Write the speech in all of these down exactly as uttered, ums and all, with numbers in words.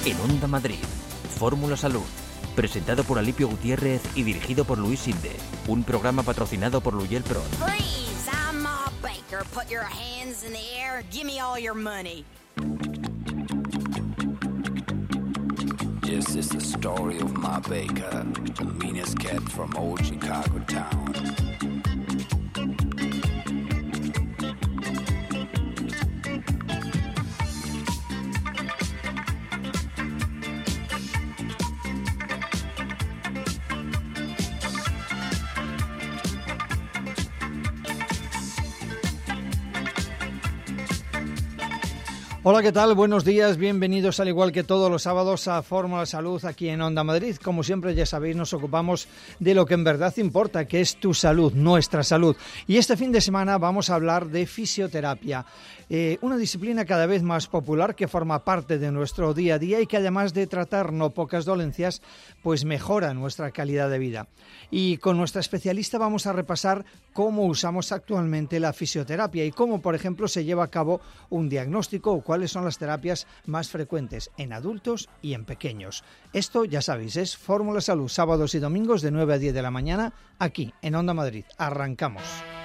En Onda Madrid, Fórmula Salud, presentado por Alipio Gutiérrez y dirigido por Luis Sinde. Un programa patrocinado por Luyel Pro. Please, I'm Ma Baker. Put your hands in the air. Give me all your money. Yes, it's the story of Ma Baker, the meanest cat from old Chicago town. Hola, ¿qué tal? Buenos días, bienvenidos al igual que todos los sábados a Fórmula Salud aquí en Onda Madrid. Como siempre, ya sabéis, nos ocupamos de lo que en verdad importa, que es tu salud, nuestra salud. Y este fin de semana vamos a hablar de fisioterapia, eh, una disciplina cada vez más popular que forma parte de nuestro día a día y que además de tratar no pocas dolencias, pues mejora nuestra calidad de vida. Y con nuestra especialista vamos a repasar cómo usamos actualmente la fisioterapia y cómo, por ejemplo, se lleva a cabo un diagnóstico o cuáles son las terapias más frecuentes en adultos y en pequeños. Esto, ya sabéis, es Fórmula Salud, sábados y domingos de nueve a diez de la mañana, aquí en Onda Madrid. Arrancamos.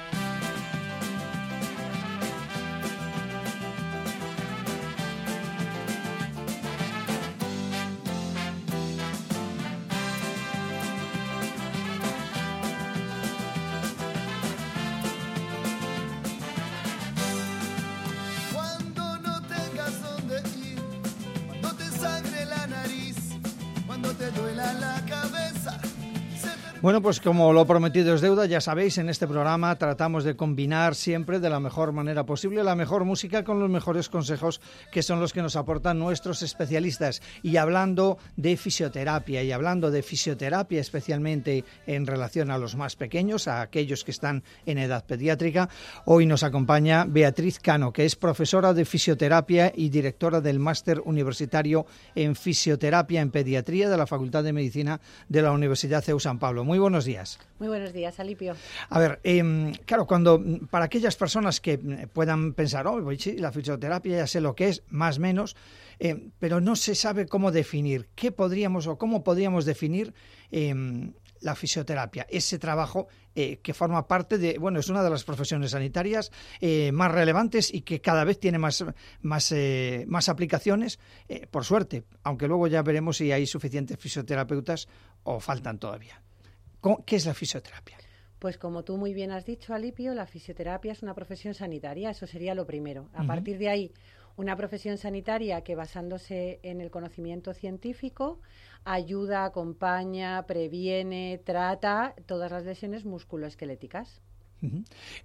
Bueno, pues como lo prometido es deuda, ya sabéis, en este programa tratamos de combinar siempre de la mejor manera posible la mejor música con los mejores consejos que son los que nos aportan nuestros especialistas. Y hablando de fisioterapia y hablando de fisioterapia especialmente en relación a los más pequeños, a aquellos que están en edad pediátrica, hoy nos acompaña Beatriz Cano, que es profesora de fisioterapia y directora del Máster Universitario en Fisioterapia en Pediatría de la Facultad de Medicina de la Universidad C E U San Pablo. Muy buenos días. Muy buenos días, Alipio. A ver, eh, claro, cuando para aquellas personas que puedan pensar, oh, pues sí, la fisioterapia ya sé lo que es, más o menos, eh, pero no se sabe cómo definir, qué podríamos o cómo podríamos definir eh, la fisioterapia, ese trabajo eh, que forma parte de, bueno, es una de las profesiones sanitarias eh, más relevantes y que cada vez tiene más, más, eh, más aplicaciones, eh, por suerte, aunque luego ya veremos si hay suficientes fisioterapeutas o faltan todavía. ¿Qué es la fisioterapia? Pues como tú muy bien has dicho, Alipio, la fisioterapia es una profesión sanitaria, eso sería lo primero. A uh-huh. partir de ahí, una profesión sanitaria que basándose en el conocimiento científico ayuda, acompaña, previene, trata todas las lesiones musculoesqueléticas. Uh-huh.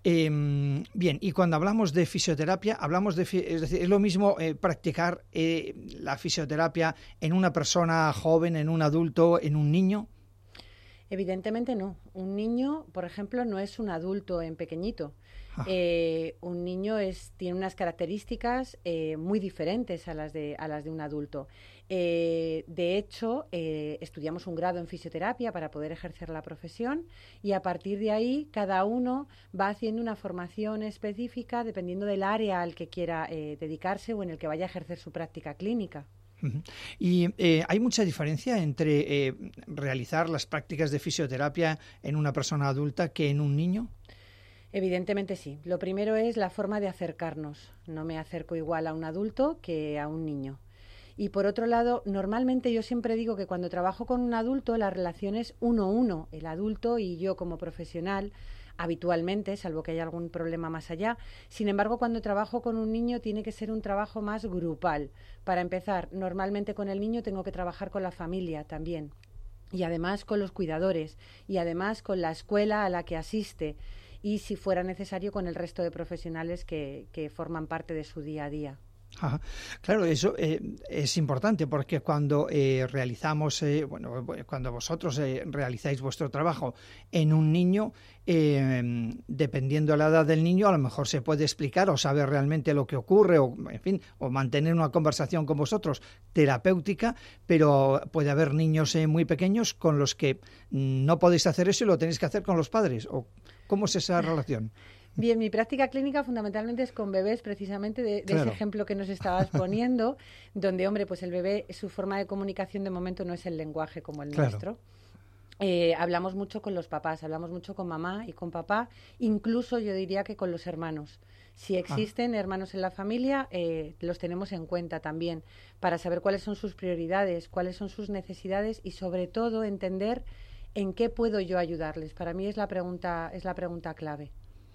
Eh, bien, y cuando hablamos de fisioterapia, hablamos de, es decir, es lo mismo eh, practicar eh, la fisioterapia en una persona joven, en un adulto, en un niño. Evidentemente no. Un niño, por ejemplo, no es un adulto en pequeñito. Eh, un niño es, tiene unas características eh, muy diferentes a las de, a las de un adulto. Eh, de hecho, eh, estudiamos un grado en fisioterapia para poder ejercer la profesión y a partir de ahí cada uno va haciendo una formación específica dependiendo del área al que quiera eh, dedicarse o en el que vaya a ejercer su práctica clínica. Y eh, ¿hay mucha diferencia entre eh, realizar las prácticas de fisioterapia en una persona adulta que en un niño? Evidentemente sí. Lo primero es la forma de acercarnos. No me acerco igual a un adulto que a un niño. Y por otro lado, normalmente yo siempre digo que cuando trabajo con un adulto la relación es uno a uno, el adulto y yo como profesional, habitualmente, salvo que haya algún problema más allá. Sin embargo, cuando trabajo con un niño tiene que ser un trabajo más grupal. Para empezar, normalmente con el niño tengo que trabajar con la familia también y además con los cuidadores y además con la escuela a la que asiste y, si fuera necesario, con el resto de profesionales que, que forman parte de su día a día. Ajá. Claro, eso eh, es importante porque cuando eh, realizamos, eh, bueno, cuando vosotros eh, realizáis vuestro trabajo en un niño, eh, dependiendo de la edad del niño, a lo mejor se puede explicar o saber realmente lo que ocurre o, en fin, o mantener una conversación con vosotros terapéutica, pero puede haber niños eh, muy pequeños con los que no podéis hacer eso y lo tenéis que hacer con los padres. ¿O cómo es esa relación? Bien, mi práctica clínica fundamentalmente es con bebés, precisamente de, de Claro. ese ejemplo que nos estabas poniendo, donde, hombre, pues el bebé, su forma de comunicación de momento no es el lenguaje como el Claro. nuestro. Eh, hablamos mucho con los papás, hablamos mucho con mamá y con papá, incluso yo diría que con los hermanos. Si existen Ah. hermanos en la familia, eh, los tenemos en cuenta también para saber cuáles son sus prioridades, cuáles son sus necesidades y sobre todo entender en qué puedo yo ayudarles. Para mí es la pregunta, es la pregunta clave.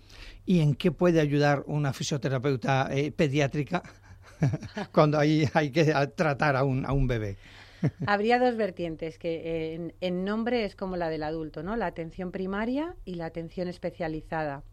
¿Y en qué puede ayudar una fisioterapeuta eh, pediátrica cuando hay, hay que tratar a un, a un bebé? Habría dos vertientes, que eh, en, en nombre es como la del adulto, ¿no? La atención primaria y la atención especializada.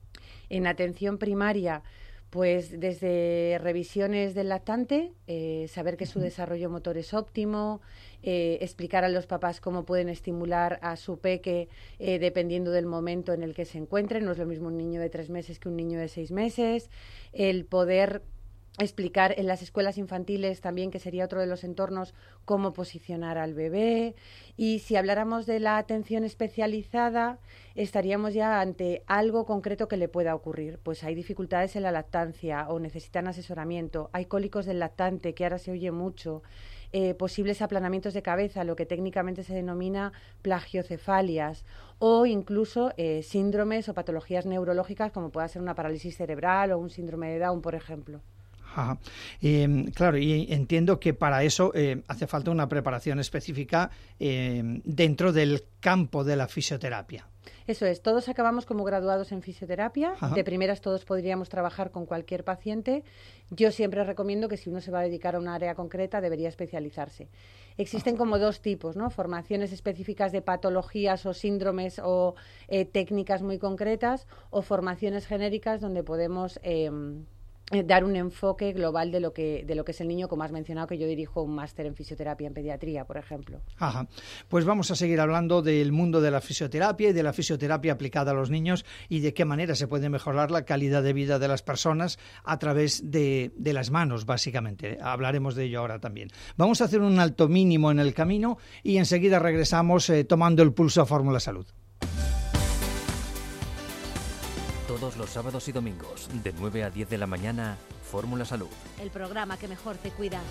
En atención primaria, pues desde revisiones del lactante, eh, saber que su desarrollo motor es óptimo, eh, explicar a los papás cómo pueden estimular a su peque eh, dependiendo del momento en el que se encuentre. No es lo mismo un niño de tres meses que un niño de seis meses. El poder explicar en las escuelas infantiles también, que sería otro de los entornos, cómo posicionar al bebé. Y si habláramos de la atención especializada, estaríamos ya ante algo concreto que le pueda ocurrir. Pues hay dificultades en la lactancia o necesitan asesoramiento, hay cólicos del lactante, que ahora se oye mucho, eh, posibles aplanamientos de cabeza, lo que técnicamente se denomina plagiocefalias, o incluso eh, síndromes o patologías neurológicas como pueda ser una parálisis cerebral o un síndrome de Down, por ejemplo. Ajá. Eh, claro, y entiendo que para eso eh, hace falta una preparación específica eh, dentro del campo de la fisioterapia. Eso es, todos acabamos como graduados en fisioterapia. Ajá. De primeras todos podríamos trabajar con cualquier paciente. Yo siempre recomiendo que si uno se va a dedicar a una área concreta debería especializarse. Existen como dos tipos, ¿no? Formaciones específicas de patologías o síndromes o eh, técnicas muy concretas, o formaciones genéricas donde podemos eh, dar un enfoque global de lo que de lo que es el niño, como has mencionado, que yo dirijo un máster en fisioterapia en pediatría, por ejemplo. Ajá. Pues vamos a seguir hablando del mundo de la fisioterapia y de la fisioterapia aplicada a los niños y de qué manera se puede mejorar la calidad de vida de las personas a través de, de las manos, básicamente. Hablaremos de ello ahora también. Vamos a hacer un alto mínimo en el camino y enseguida regresamos eh, tomando el pulso a Fórmula Salud. Todos los sábados y domingos, de nueve a diez de la mañana, Fórmula Salud. El programa que mejor te cuida.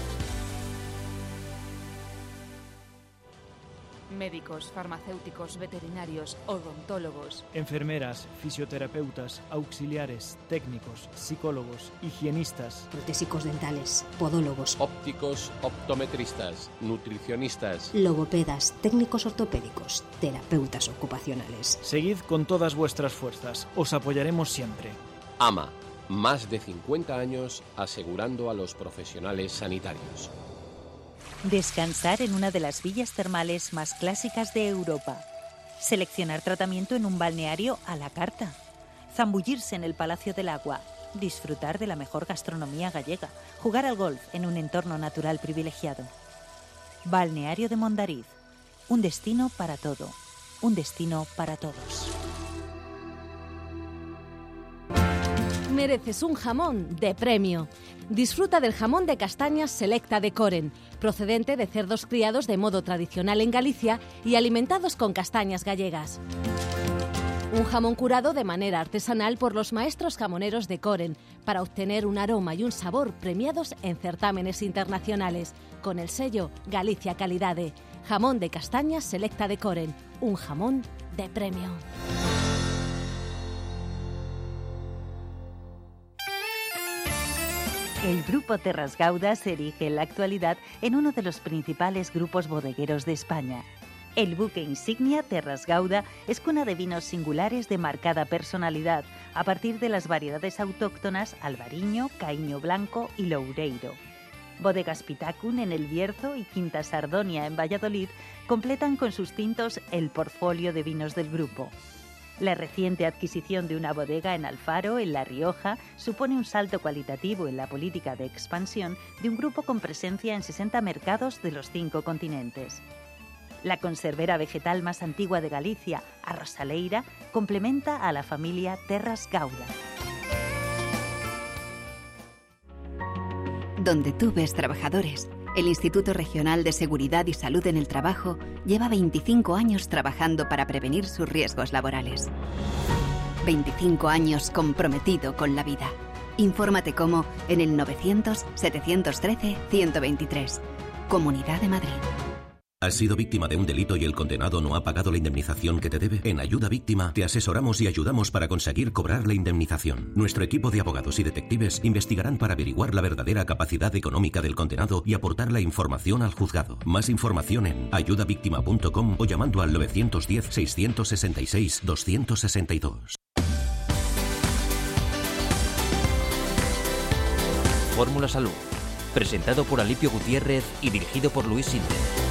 Médicos, farmacéuticos, veterinarios, odontólogos. Enfermeras, fisioterapeutas, auxiliares, técnicos, psicólogos, higienistas. Protésicos dentales, podólogos, Ópticos, optometristas, nutricionistas. logopedas, técnicos ortopédicos, terapeutas ocupacionales. Seguid con todas vuestras fuerzas. Os apoyaremos siempre. AMA, más de cincuenta años asegurando a los profesionales sanitarios. Descansar en una de las villas termales más clásicas de Europa. Seleccionar tratamiento en un balneario a la carta. Zambullirse en el Palacio del Agua. Disfrutar de la mejor gastronomía gallega. Jugar al golf en un entorno natural privilegiado. Balneario de Mondariz. Un destino para todo. Un destino para todos. Mereces un jamón de premio. Disfruta del jamón de castañas Selecta de Coren, procedente de cerdos criados de modo tradicional en Galicia y alimentados con castañas gallegas. Un jamón curado de manera artesanal por los maestros jamoneros de Coren para obtener un aroma y un sabor premiados en certámenes internacionales, con el sello Galicia Calidade. Jamón de castañas Selecta de Coren, un jamón de premio. El Grupo Terras Gauda se erige en la actualidad en uno de los principales grupos bodegueros de España. El buque insignia Terras Gauda es cuna de vinos singulares de marcada personalidad a partir de las variedades autóctonas Albariño, Caíño Blanco y Loureiro. Bodegas Pitacun en El Bierzo y Quinta Sardonia en Valladolid completan con sus tintos el portfolio de vinos del grupo. La reciente adquisición de una bodega en Alfaro, en La Rioja, supone un salto cualitativo en la política de expansión de un grupo con presencia en sesenta mercados de los cinco continentes. La conservera vegetal más antigua de Galicia, Arrosaleira, complementa a la familia Terras Gauda. Donde tú ves trabajadores, el Instituto Regional de Seguridad y Salud en el Trabajo lleva veinticinco años trabajando para prevenir sus riesgos laborales. veinticinco años comprometido con la vida. Infórmate cómo en el novecientos, setecientos trece, ciento veintitrés. Comunidad de Madrid. ¿Has sido víctima de un delito y el condenado no ha pagado la indemnización que te debe? En Ayuda Víctima te asesoramos y ayudamos para conseguir cobrar la indemnización. Nuestro equipo de abogados y detectives investigarán para averiguar la verdadera capacidad económica del condenado y aportar la información al juzgado. Más información en ayuda víctima punto com o llamando al novecientos diez, seiscientos sesenta y seis, doscientos sesenta y dos. Fórmula Salud, presentado por Alipio Gutiérrez y dirigido por Luis Sinde.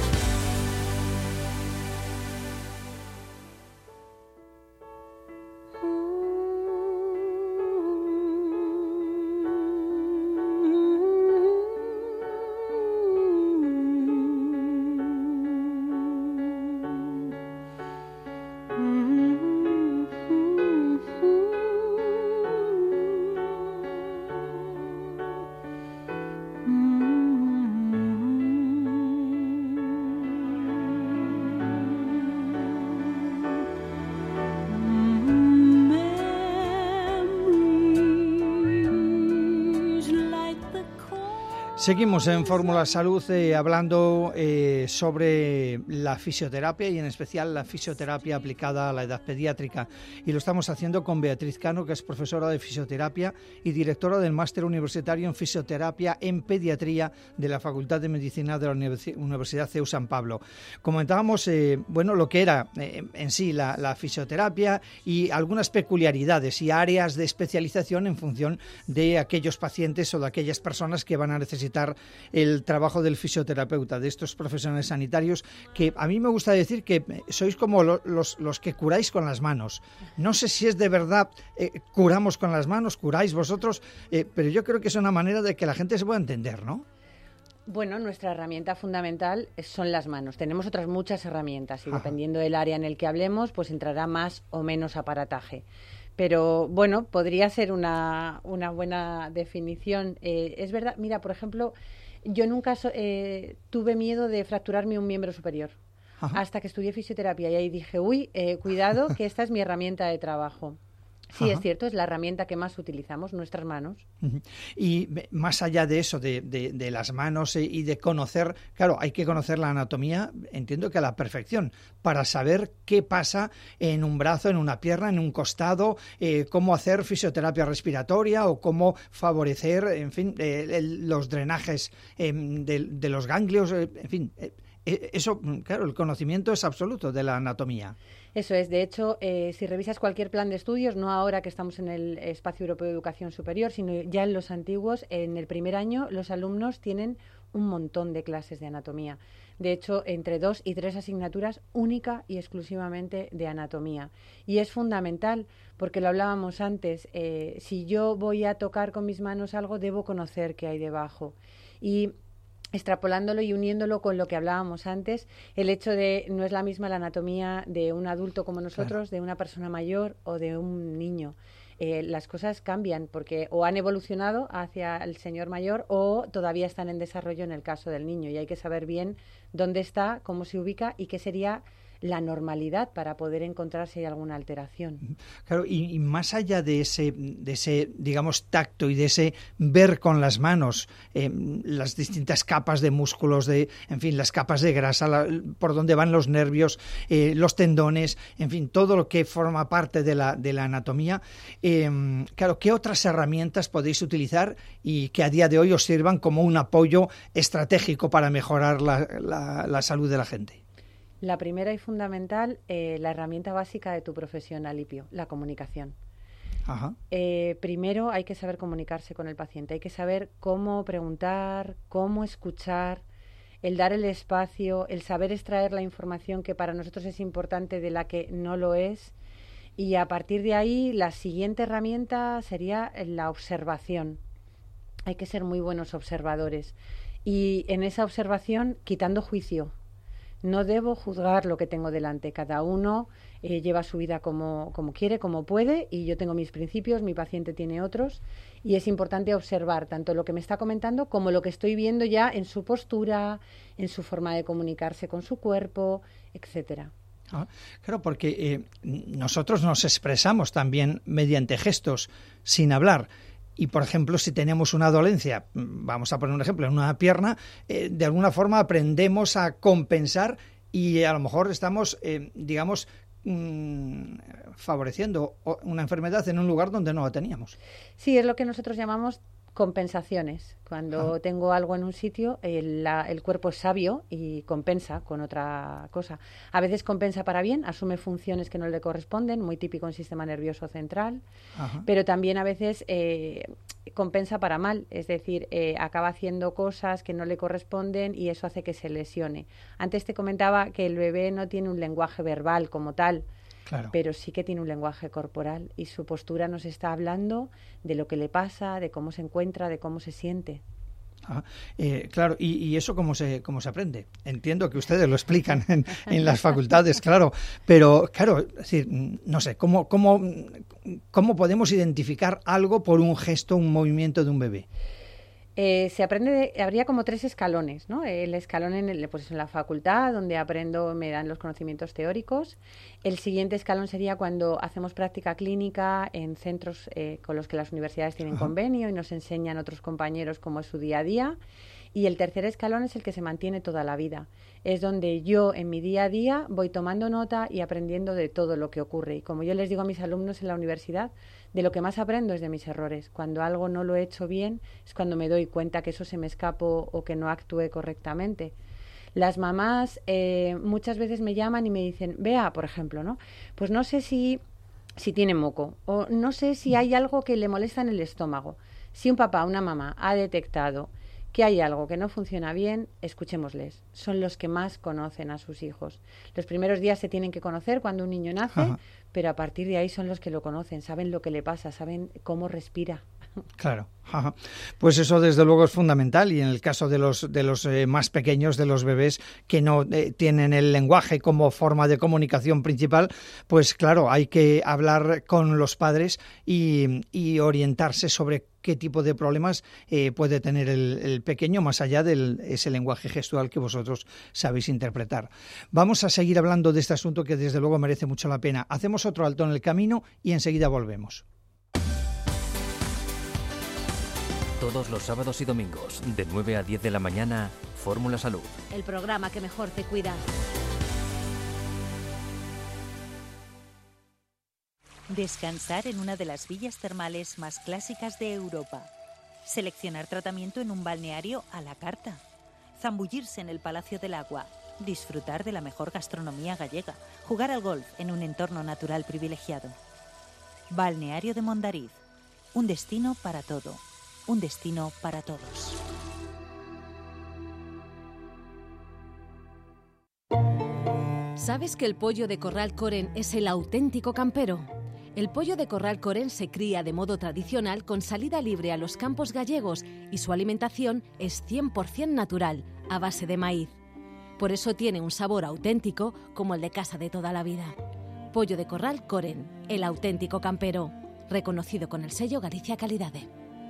Seguimos en Fórmula Salud eh, hablando eh, sobre la fisioterapia y en especial la fisioterapia aplicada a la edad pediátrica. Y lo estamos haciendo con Beatriz Cano, que es profesora de fisioterapia y directora del Máster Universitario en Fisioterapia en Pediatría de la Facultad de Medicina de la Universidad C E U San Pablo. Comentábamos eh, bueno, lo que era eh, en sí la, la fisioterapia y algunas peculiaridades y áreas de especialización en función de aquellos pacientes o de aquellas personas que van a necesitar el trabajo del fisioterapeuta, de estos profesionales sanitarios, que a mí me gusta decir que sois como lo, los, los que curáis con las manos. No sé si es de verdad eh, curamos con las manos, curáis vosotros, eh, pero yo creo que es una manera de que la gente se pueda entender, ¿no? Bueno, nuestra herramienta fundamental son las manos. Tenemos otras muchas herramientas y Ajá. dependiendo del área en el que hablemos, pues entrará más o menos aparataje. Pero bueno, podría ser una, una buena definición. Eh, es verdad, mira, por ejemplo, yo nunca so, eh, tuve miedo de fracturarme un miembro superior. Ajá. Hasta que estudié fisioterapia y ahí dije, uy, eh, cuidado, que esta es mi herramienta de trabajo. Sí, Ajá. es cierto, es la herramienta que más utilizamos, nuestras manos. Uh-huh. Y más allá de eso, de, de, de las manos y de conocer, claro, hay que conocer la anatomía, entiendo que a la perfección, para saber qué pasa en un brazo, en una pierna, en un costado, eh, cómo hacer fisioterapia respiratoria o cómo favorecer, en fin, eh, el, los drenajes eh, de, de los ganglios, eh, en fin, eh, eso, claro, el conocimiento es absoluto de la anatomía. Eso es, de hecho, eh, si revisas cualquier plan de estudios, no ahora que estamos en el Espacio Europeo de Educación Superior, sino ya en los antiguos, en el primer año los alumnos tienen un montón de clases de anatomía. De hecho, entre dos y tres asignaturas única y exclusivamente de anatomía. Y es fundamental, porque lo hablábamos antes, eh, si yo voy a tocar con mis manos algo, debo conocer qué hay debajo. Y extrapolándolo y uniéndolo con lo que hablábamos antes, el hecho de no es la misma la anatomía de un adulto como nosotros, claro. de una persona mayor o de un niño. Eh, las cosas cambian porque o han evolucionado hacia el señor mayor o todavía están en desarrollo en el caso del niño y hay que saber bien dónde está, cómo se ubica y qué sería la normalidad para poder encontrar si hay alguna alteración. Claro, y, y más allá de ese, de ese, digamos, tacto y de ese ver con las manos eh, las distintas capas de músculos, de, en fin, las capas de grasa, la, por donde van los nervios, eh, los tendones, en fin, todo lo que forma parte de la, de la anatomía. Eh, claro, ¿qué otras herramientas podéis utilizar y que a día de hoy os sirvan como un apoyo estratégico para mejorar la, la, la salud de la gente? La primera y fundamental, eh, la herramienta básica de tu profesión, Alipio, la comunicación. Ajá. Eh, primero hay que saber comunicarse con el paciente, hay que saber cómo preguntar, cómo escuchar, el dar el espacio, el saber extraer la información que para nosotros es importante de la que no lo es. Y a partir de ahí, la siguiente herramienta sería la observación. Hay que ser muy buenos observadores. Y en esa observación, quitando juicio. No debo juzgar lo que tengo delante. Cada uno eh, lleva su vida como, como quiere, como puede, y yo tengo mis principios, mi paciente tiene otros, y es importante observar tanto lo que me está comentando como lo que estoy viendo ya en su postura, en su forma de comunicarse con su cuerpo, etcétera. Ah, claro, porque eh, nosotros nos expresamos también mediante gestos, sin hablar. Y, por ejemplo, si tenemos una dolencia, vamos a poner un ejemplo, en una pierna, eh, de alguna forma aprendemos a compensar y a lo mejor estamos, eh, digamos, mmm, favoreciendo una enfermedad en un lugar donde no la teníamos. Sí, es lo que nosotros llamamos compensaciones. Cuando ah. tengo algo en un sitio, el, la, el cuerpo es sabio y compensa con otra cosa. A veces compensa para bien, asume funciones que no le corresponden, muy típico en sistema nervioso central, Ajá. pero también a veces eh, compensa para mal, es decir, eh, acaba haciendo cosas que no le corresponden y eso hace que se lesione. Antes te comentaba que el bebé no tiene un lenguaje verbal como tal, Claro. pero sí que tiene un lenguaje corporal y su postura nos está hablando de lo que le pasa, de cómo se encuentra, de cómo se siente. Ah, eh, claro, y, y eso cómo se cómo se aprende. Entiendo que ustedes lo explican en, en las facultades, claro, pero claro, es decir, no sé, ¿cómo, cómo, cómo podemos identificar algo por un gesto, un movimiento de un bebé? Eh, se aprende, de, habría como tres escalones, ¿no? El escalón en, el, pues en la facultad, donde aprendo, me dan los conocimientos teóricos. El siguiente escalón sería cuando hacemos práctica clínica en centros eh, con los que las universidades tienen Ajá. convenio y nos enseñan otros compañeros cómo es su día a día. Y el tercer escalón es el que se mantiene toda la vida. Es donde yo en mi día a día voy tomando nota y aprendiendo de todo lo que ocurre. Y como yo les digo a mis alumnos en la universidad, de lo que más aprendo es de mis errores. Cuando algo no lo he hecho bien es cuando me doy cuenta que eso se me escapó o que no actué correctamente. Las mamás eh, muchas veces me llaman y me dicen, Bea, por ejemplo, ¿no? Pues no sé si, si tiene moco o no sé si hay algo que le molesta en el estómago. Si un papá o una mamá ha detectado que hay algo que no funciona bien, escuchémosles. Son los que más conocen a sus hijos. Los primeros días se tienen que conocer cuando un niño nace, Ajá. pero a partir de ahí son los que lo conocen, saben lo que le pasa, saben cómo respira. Claro, Ajá. Pues eso desde luego es fundamental y en el caso de los de los eh, más pequeños, de los bebés que no eh, tienen el lenguaje como forma de comunicación principal, pues claro, hay que hablar con los padres y, y orientarse sobre qué tipo de problemas eh, puede tener el, el pequeño más allá de ese lenguaje gestual que vosotros sabéis interpretar. Vamos a seguir hablando de este asunto que desde luego merece mucho la pena. Hacemos otro alto en el camino y enseguida volvemos. Todos los sábados y domingos, de nueve a diez de la mañana, Fórmula Salud. El programa que mejor te cuida. Descansar en una de las villas termales más clásicas de Europa. Seleccionar tratamiento en un balneario a la carta. Zambullirse en el Palacio del Agua. Disfrutar de la mejor gastronomía gallega. Jugar al golf en un entorno natural privilegiado. Balneario de Mondariz. Un destino para todo. Un destino para todos. ¿Sabes que el pollo de corral Coren es el auténtico campero? El pollo de corral Coren se cría de modo tradicional con salida libre a los campos gallegos y su alimentación es cien por ciento natural, a base de maíz. Por eso tiene un sabor auténtico como el de casa de toda la vida. Pollo de corral Coren, el auténtico campero, reconocido con el sello Galicia Calidade.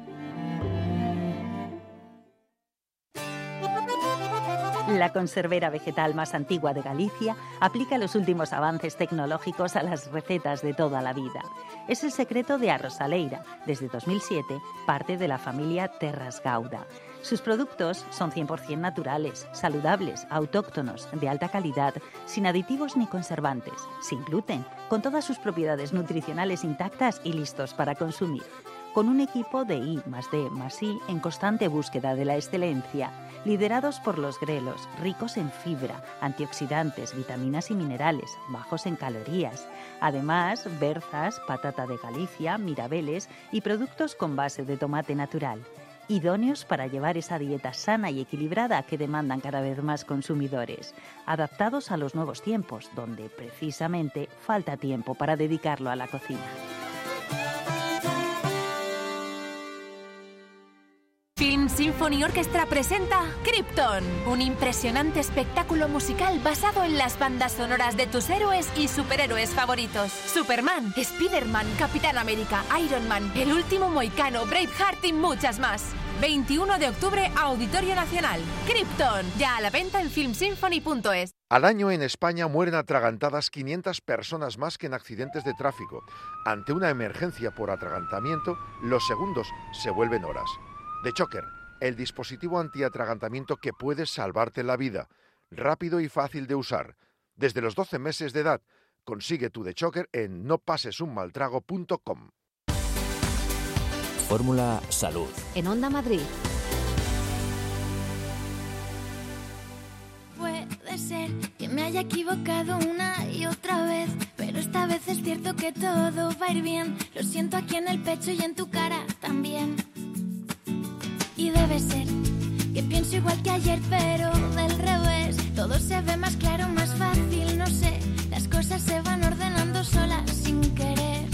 La conservera vegetal más antigua de Galicia aplica los últimos avances tecnológicos a las recetas de toda la vida. Es el secreto de Arrosaleira, desde dos mil siete, parte de la familia Terras Gauda. Sus productos son cien por ciento naturales, saludables, autóctonos, de alta calidad, sin aditivos ni conservantes, sin gluten, con todas sus propiedades nutricionales intactas y listos para consumir. Con un equipo de I más D más I en constante búsqueda de la excelencia, liderados por los grelos, ricos en fibra, antioxidantes, vitaminas y minerales, bajos en calorías. Además, berzas, patata de Galicia, mirabeles y productos con base de tomate natural. Idóneos para llevar esa dieta sana y equilibrada que demandan cada vez más consumidores. Adaptados a los nuevos tiempos, donde precisamente falta tiempo para dedicarlo a la cocina. Fin Film Symphony Orchestra presenta Krypton, un impresionante espectáculo musical basado en las bandas sonoras de tus héroes y superhéroes favoritos. Superman, Spider-Man, Capitán América, Iron Man, El Último Mohicano, Braveheart y muchas más. veintiuno de octubre, Auditorio Nacional. Krypton, ya a la venta en film symphony punto es. Al año en España mueren atragantadas quinientas personas más que en accidentes de tráfico. Ante una emergencia por atragantamiento, los segundos se vuelven horas. The Choker, el dispositivo antiatragantamiento que puede salvarte la vida. Rápido y fácil de usar. Desde los doce meses de edad, consigue tu The Choker en no pases un mal trago punto com. Fórmula Salud. En Onda Madrid. Puede ser que me haya equivocado una y otra vez, pero esta vez es cierto que todo va a ir bien. Lo siento aquí en el pecho y en tu cara también. Y debe ser que pienso igual que ayer, pero del revés. Todo se ve más claro, más fácil, no sé. Las cosas se van ordenando solas sin querer.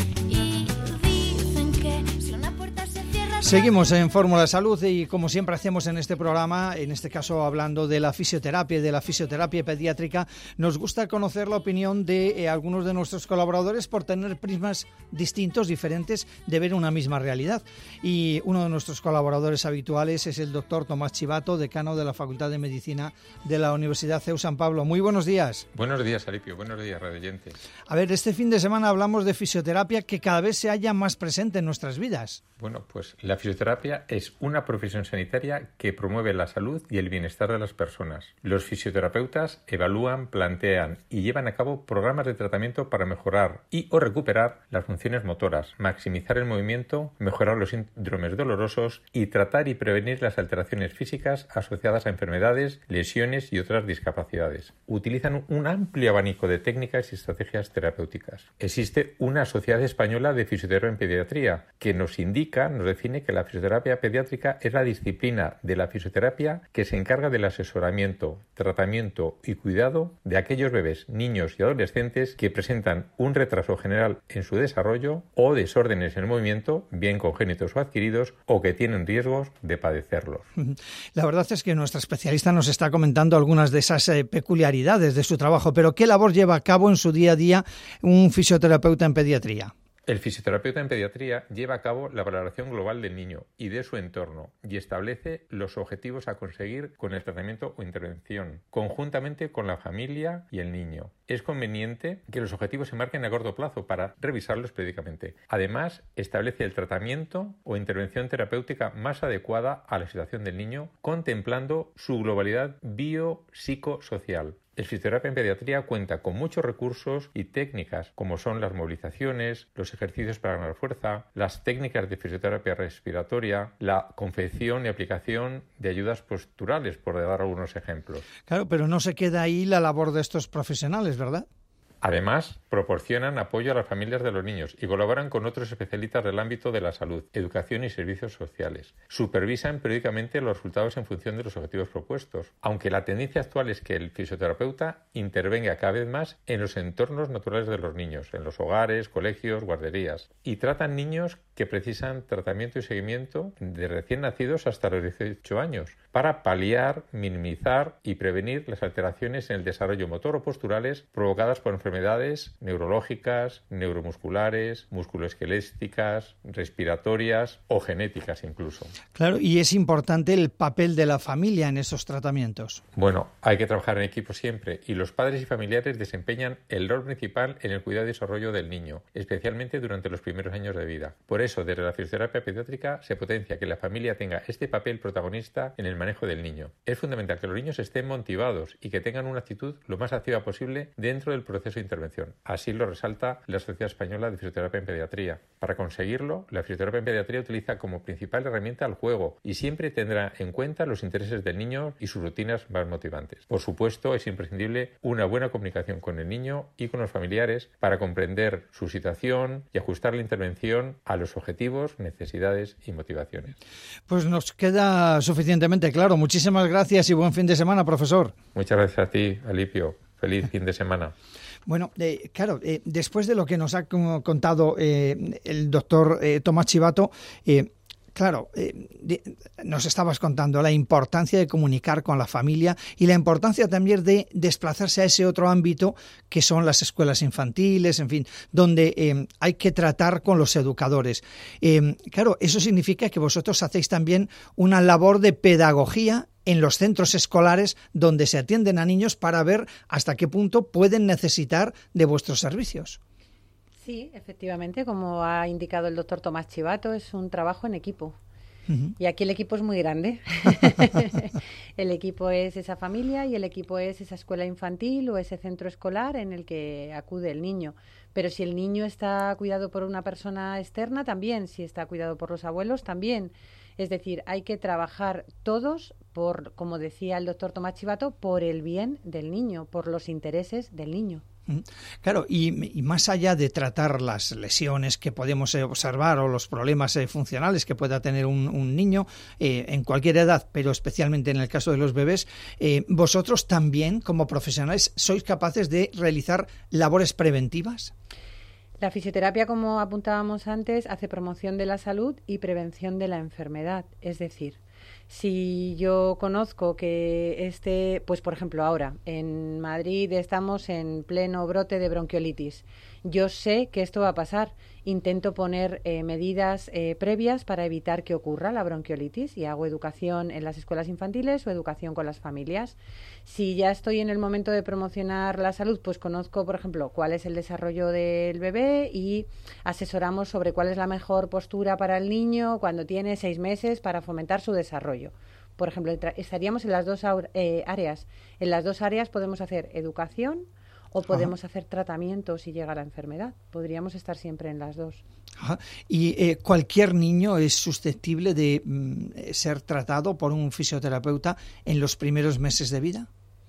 Y dicen que si una puerta se cierra... Seguimos en Fórmula Salud y como siempre hacemos en este programa, en este caso hablando de la fisioterapia y de la fisioterapia pediátrica, nos gusta conocer la opinión de eh, algunos de nuestros colaboradores por tener prismas distintos, diferentes de ver una misma realidad. Y uno de nuestros colaboradores habituales es el doctor Tomás Chivato, decano de la Facultad de Medicina de la Universidad C E U San Pablo. Muy buenos días. Buenos días, Alipio. Buenos días, radioyentes. A ver, este fin de semana hablamos de fisioterapia que cada vez se halla más presente en nuestras vidas. Bueno, pues la fisioterapia es una profesión sanitaria que promueve la salud y el bienestar de las personas. Los fisioterapeutas evalúan, plantean y llevan a cabo programas de tratamiento para mejorar y o recuperar las funciones motoras, maximizar el movimiento, mejorar los síndromes dolorosos y tratar y prevenir las alteraciones físicas asociadas a enfermedades, lesiones y otras discapacidades. Utilizan un amplio abanico de técnicas y estrategias terapéuticas. Existe una Sociedad Española de Fisioterapia en Pediatría que nos indica, nos define que la fisioterapia pediátrica es la disciplina de la fisioterapia que se encarga del asesoramiento, tratamiento y cuidado de aquellos bebés, niños y adolescentes que presentan un retraso general en su desarrollo o desórdenes en el movimiento, bien congénitos o adquiridos, o que tienen riesgos de padecerlos. La verdad es que nuestra especialista nos está comentando algunas de esas eh, peculiaridades de su trabajo, pero ¿qué labor lleva a cabo en su día a día un fisioterapeuta en pediatría? El fisioterapeuta en pediatría lleva a cabo la valoración global del niño y de su entorno y establece los objetivos a conseguir con el tratamiento o intervención, conjuntamente con la familia y el niño. Es conveniente que los objetivos se marquen a corto plazo para revisarlos periódicamente. Además, establece el tratamiento o intervención terapéutica más adecuada a la situación del niño, contemplando su globalidad biopsicosocial. El fisioterapia en pediatría cuenta con muchos recursos y técnicas, como son las movilizaciones, los ejercicios para ganar fuerza, las técnicas de fisioterapia respiratoria, la confección y aplicación de ayudas posturales, por dar algunos ejemplos. Claro, pero no se queda ahí la labor de estos profesionales, ¿verdad? Además, proporcionan apoyo a las familias de los niños y colaboran con otros especialistas del ámbito de la salud, educación y servicios sociales. Supervisan periódicamente los resultados en función de los objetivos propuestos, aunque la tendencia actual es que el fisioterapeuta intervenga cada vez más en los entornos naturales de los niños, en los hogares, colegios, guarderías, y tratan niños que precisan tratamiento y seguimiento de recién nacidos hasta los dieciocho años, para paliar, minimizar y prevenir las alteraciones en el desarrollo motor o posturales provocadas por enfermedades neurológicas, neuromusculares, musculoesqueléticas, respiratorias o genéticas incluso. Claro, y es importante el papel de la familia en esos tratamientos. Bueno, hay que trabajar en equipo siempre y los padres y familiares desempeñan el rol principal en el cuidado y desarrollo del niño, especialmente durante los primeros años de vida. Por eso, desde la fisioterapia pediátrica se potencia que la familia tenga este papel protagonista en el manejo del niño. Es fundamental que los niños estén motivados y que tengan una actitud lo más activa posible dentro del proceso de intervención. Así lo resalta la Sociedad Española de Fisioterapia en Pediatría. Para conseguirlo, la fisioterapia en pediatría utiliza como principal herramienta el juego y siempre tendrá en cuenta los intereses del niño y sus rutinas más motivantes. Por supuesto, es imprescindible una buena comunicación con el niño y con los familiares para comprender su situación y ajustar la intervención a los objetivos, necesidades y motivaciones. Pues nos queda suficientemente claro. Muchísimas gracias y buen fin de semana, profesor. Muchas gracias a ti, Alipio. Feliz fin de semana. Bueno, eh, claro, eh, después de lo que nos ha contado eh, el doctor eh, Tomás Chivato, eh, claro, eh, de, nos estabas contando la importancia de comunicar con la familia y la importancia también de desplazarse a ese otro ámbito que son las escuelas infantiles, en fin, donde eh, hay que tratar con los educadores. Eh, claro, eso significa que vosotros hacéis también una labor de pedagogía en los centros escolares donde se atienden a niños para ver hasta qué punto pueden necesitar de vuestros servicios. Sí, efectivamente, como ha indicado el doctor Tomás Chivato, es un trabajo en equipo. Uh-huh. Y aquí el equipo es muy grande. El equipo es esa familia y el equipo es esa escuela infantil o ese centro escolar en el que acude el niño. Pero si el niño está cuidado por una persona externa, también. Si está cuidado por los abuelos, también. Es decir, hay que trabajar todos por, como decía el doctor Tomás Chivato, por el bien del niño, por los intereses del niño. Claro, y, y más allá de tratar las lesiones que podemos observar o los problemas eh, funcionales que pueda tener un, un niño eh, en cualquier edad, pero especialmente en el caso de los bebés, eh, vosotros también, como profesionales, ¿sois capaces de realizar labores preventivas? La fisioterapia, como apuntábamos antes, hace promoción de la salud y prevención de la enfermedad. Es decir, si yo conozco que este, pues por ejemplo ahora en Madrid estamos en pleno brote de bronquiolitis, yo sé que esto va a pasar, intento poner eh, medidas eh, previas para evitar que ocurra la bronquiolitis y hago educación en las escuelas infantiles o educación con las familias. Si ya estoy en el momento de promocionar la salud, pues conozco, por ejemplo, cuál es el desarrollo del bebé y asesoramos sobre cuál es la mejor postura para el niño cuando tiene seis meses para fomentar su desarrollo. Por ejemplo, estaríamos en las dos eh, áreas. En las dos áreas podemos hacer educación o podemos Ajá. hacer tratamiento si llega la enfermedad. Podríamos estar siempre en las dos. Ajá. ¿Y eh, cualquier niño es susceptible de mm, ser tratado por un fisioterapeuta en los primeros meses de vida?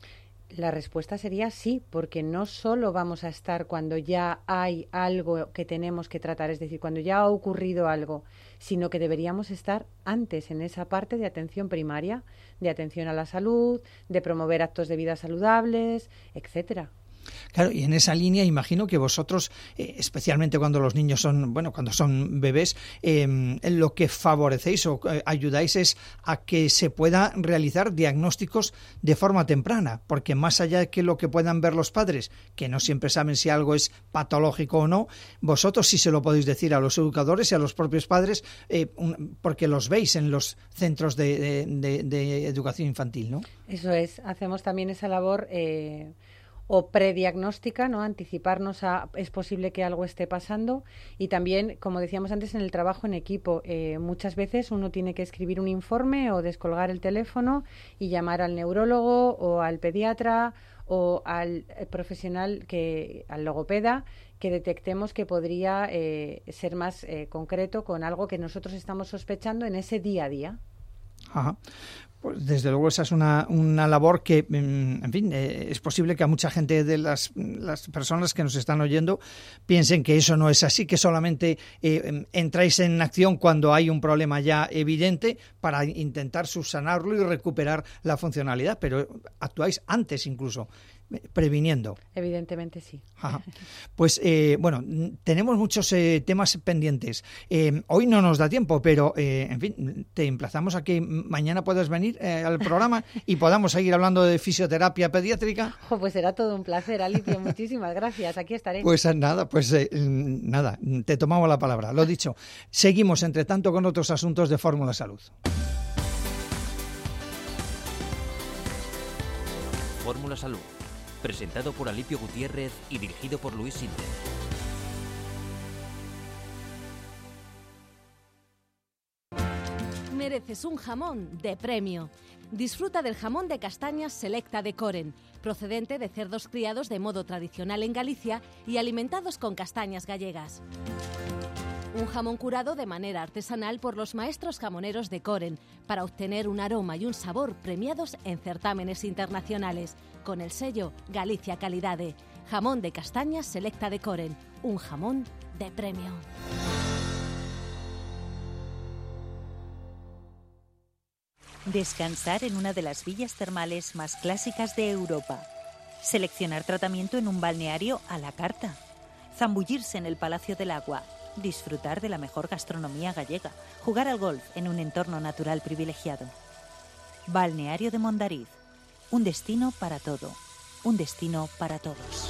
La respuesta sería sí, porque no solo vamos a estar cuando ya hay algo que tenemos que tratar, es decir, cuando ya ha ocurrido algo, sino que deberíamos estar antes en esa parte de atención primaria, de atención a la salud, de promover actos de vida saludables, etcétera. Claro, y en esa línea imagino que vosotros, eh, especialmente cuando los niños son, bueno, cuando son bebés, eh, lo que favorecéis o eh, ayudáis es a que se pueda realizar diagnósticos de forma temprana, porque más allá de que lo que puedan ver los padres, que no siempre saben si algo es patológico o no, vosotros sí se lo podéis decir a los educadores y a los propios padres, eh, un, porque los veis en los centros de, de, de, de educación infantil, ¿no? Eso es, hacemos también esa labor eh, o prediagnóstica, ¿no? Anticiparnos a es posible que algo esté pasando y también, como decíamos antes, en el trabajo en equipo. Eh, muchas veces uno tiene que escribir un informe o descolgar el teléfono y llamar al neurólogo o al pediatra o al profesional, que al logopeda, que detectemos que podría eh, ser más eh, concreto con algo que nosotros estamos sospechando en ese día a día. Ajá. Pues desde luego esa es una, una labor que, en fin, eh, es posible que a mucha gente de las, las personas que nos están oyendo piensen que eso no es así, que solamente eh, entráis en acción cuando hay un problema ya evidente para intentar subsanarlo y recuperar la funcionalidad, pero actuáis antes incluso, previniendo. Evidentemente sí. Ajá. Pues eh, bueno, tenemos muchos eh, temas pendientes. Eh, hoy no nos da tiempo, pero eh, en fin, te emplazamos a que mañana puedas venir eh, al programa y podamos seguir hablando de fisioterapia pediátrica. Oh, pues será todo un placer, Alicia. Muchísimas gracias. Aquí estaré. Pues nada, pues eh, nada, te tomamos la palabra. Lo dicho, seguimos entre tanto con otros asuntos de Fórmula Salud. Fórmula Salud. Presentado por Alipio Gutiérrez y dirigido por Luis Sinde. Mereces un jamón de premio. Disfruta del jamón de castañas Selecta de Coren, procedente de cerdos criados de modo tradicional en Galicia y alimentados con castañas gallegas. Un jamón curado de manera artesanal por los maestros jamoneros de Coren para obtener un aroma y un sabor premiados en certámenes internacionales con el sello Galicia Calidade. Jamón de castañas Selecta de Coren, un jamón de premio. Descansar en una de las villas termales más clásicas de Europa. Seleccionar tratamiento en un balneario a la carta. Zambullirse en el Palacio del Agua. disfrutar de la mejor gastronomía gallega, jugar al golf en un entorno natural privilegiado. Balneario de Mondariz, un destino para todo, un destino para todos.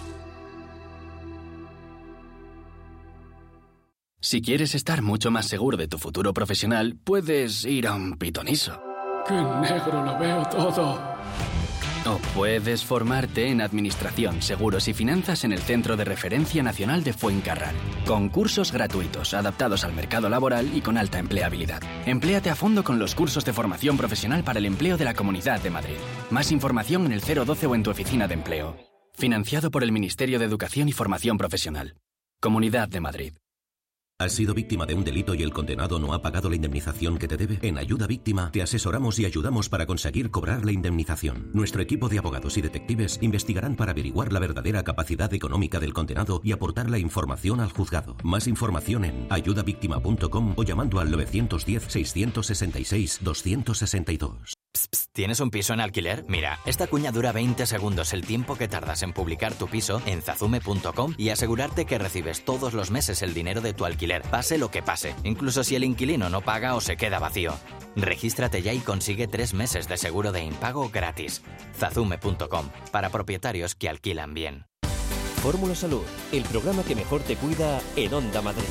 Si quieres estar mucho más seguro de tu futuro profesional, puedes ir a un pitoniso. ¡Qué negro lo veo todo! O puedes formarte en Administración, Seguros y Finanzas en el Centro de Referencia Nacional de Fuencarral. Con cursos gratuitos, adaptados al mercado laboral y con alta empleabilidad. Empléate a fondo con los cursos de formación profesional para el empleo de la Comunidad de Madrid. Más información en el cero doce o en tu oficina de empleo. Financiado por el Ministerio de Educación y Formación Profesional. Comunidad de Madrid. ¿Has sido víctima de un delito y el condenado no ha pagado la indemnización que te debe? En Ayuda Víctima te asesoramos y ayudamos para conseguir cobrar la indemnización. Nuestro equipo de abogados y detectives investigarán para averiguar la verdadera capacidad económica del condenado y aportar la información al juzgado. Más información en ayuda víctima punto com o llamando al nueve uno cero, seis seis seis, dos seis dos. Psst, psst, ¿tienes un piso en alquiler? Mira, esta cuña dura veinte segundos, el tiempo que tardas en publicar tu piso en zazume punto com y asegurarte que recibes todos los meses el dinero de tu alquiler, pase lo que pase, incluso si el inquilino no paga o se queda vacío. Regístrate ya y consigue tres meses de seguro de impago gratis. zazume punto com, para propietarios que alquilan bien. Fórmula Salud, el programa que mejor te cuida en Onda Madrid.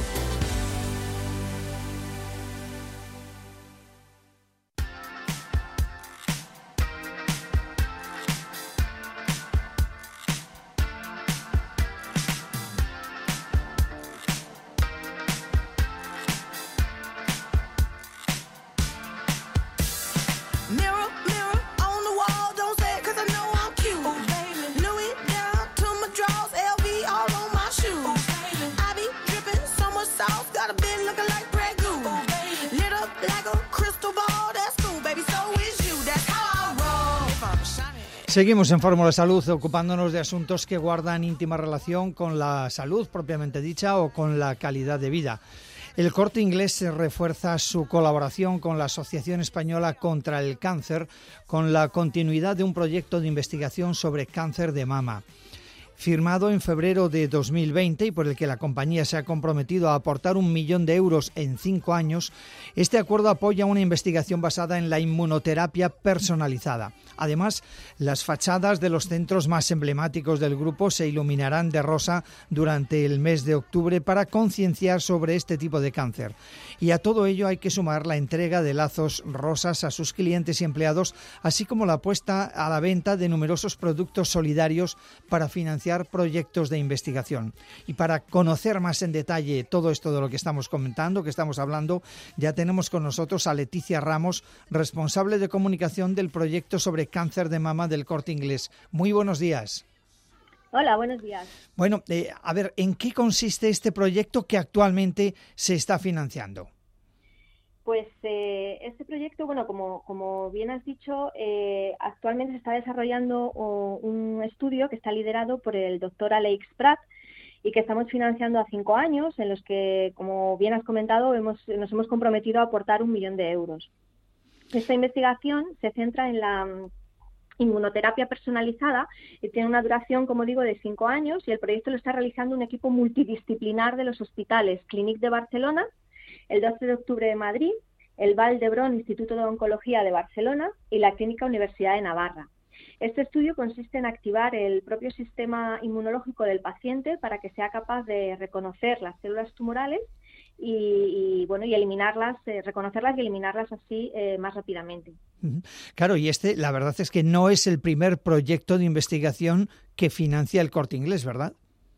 Seguimos en Fórmula Salud ocupándonos de asuntos que guardan íntima relación con la salud propiamente dicha o con la calidad de vida. El Corte Inglés refuerza su colaboración con la Asociación Española contra el Cáncer con la continuidad de un proyecto de investigación sobre cáncer de mama. Firmado en febrero de dos mil veinte y por el que la compañía se ha comprometido a aportar un millón de euros en cinco años, este acuerdo apoya una investigación basada en la inmunoterapia personalizada. Además, las fachadas de los centros más emblemáticos del grupo se iluminarán de rosa durante el mes de octubre para concienciar sobre este tipo de cáncer. Y a todo ello hay que sumar la entrega de lazos rosas a sus clientes y empleados, así como la puesta a la venta de numerosos productos solidarios para financiar proyectos de investigación. Y para conocer más en detalle todo esto de lo que estamos comentando, que estamos hablando, ya tenemos con nosotros a Leticia Ramos, responsable de comunicación del proyecto sobre cáncer de mama del Corte Inglés. Muy buenos días. Hola, buenos días. Bueno, eh, a ver, ¿en qué consiste este proyecto que actualmente se está financiando? Pues eh, este proyecto, bueno, como, como bien has dicho, eh, actualmente se está desarrollando o, un estudio que está liderado por el doctor Alex Prat y que estamos financiando a cinco años, en los que, como bien has comentado, hemos, nos hemos comprometido a aportar un millón de euros. Esta investigación se centra en la inmunoterapia personalizada y tiene una duración, como digo, de cinco años y el proyecto lo está realizando un equipo multidisciplinar de los hospitales Clínic de Barcelona, el doce de octubre de Madrid, el Vall d'Hebron Instituto de Oncología de Barcelona y la Clínica Universidad de Navarra. Este estudio consiste en activar el propio sistema inmunológico del paciente para que sea capaz de reconocer las células tumorales y, y bueno y eliminarlas, eh, reconocerlas y eliminarlas así eh, más rápidamente. Claro, y este, la verdad es que no es el primer proyecto de investigación que financia el Corte Inglés, ¿verdad?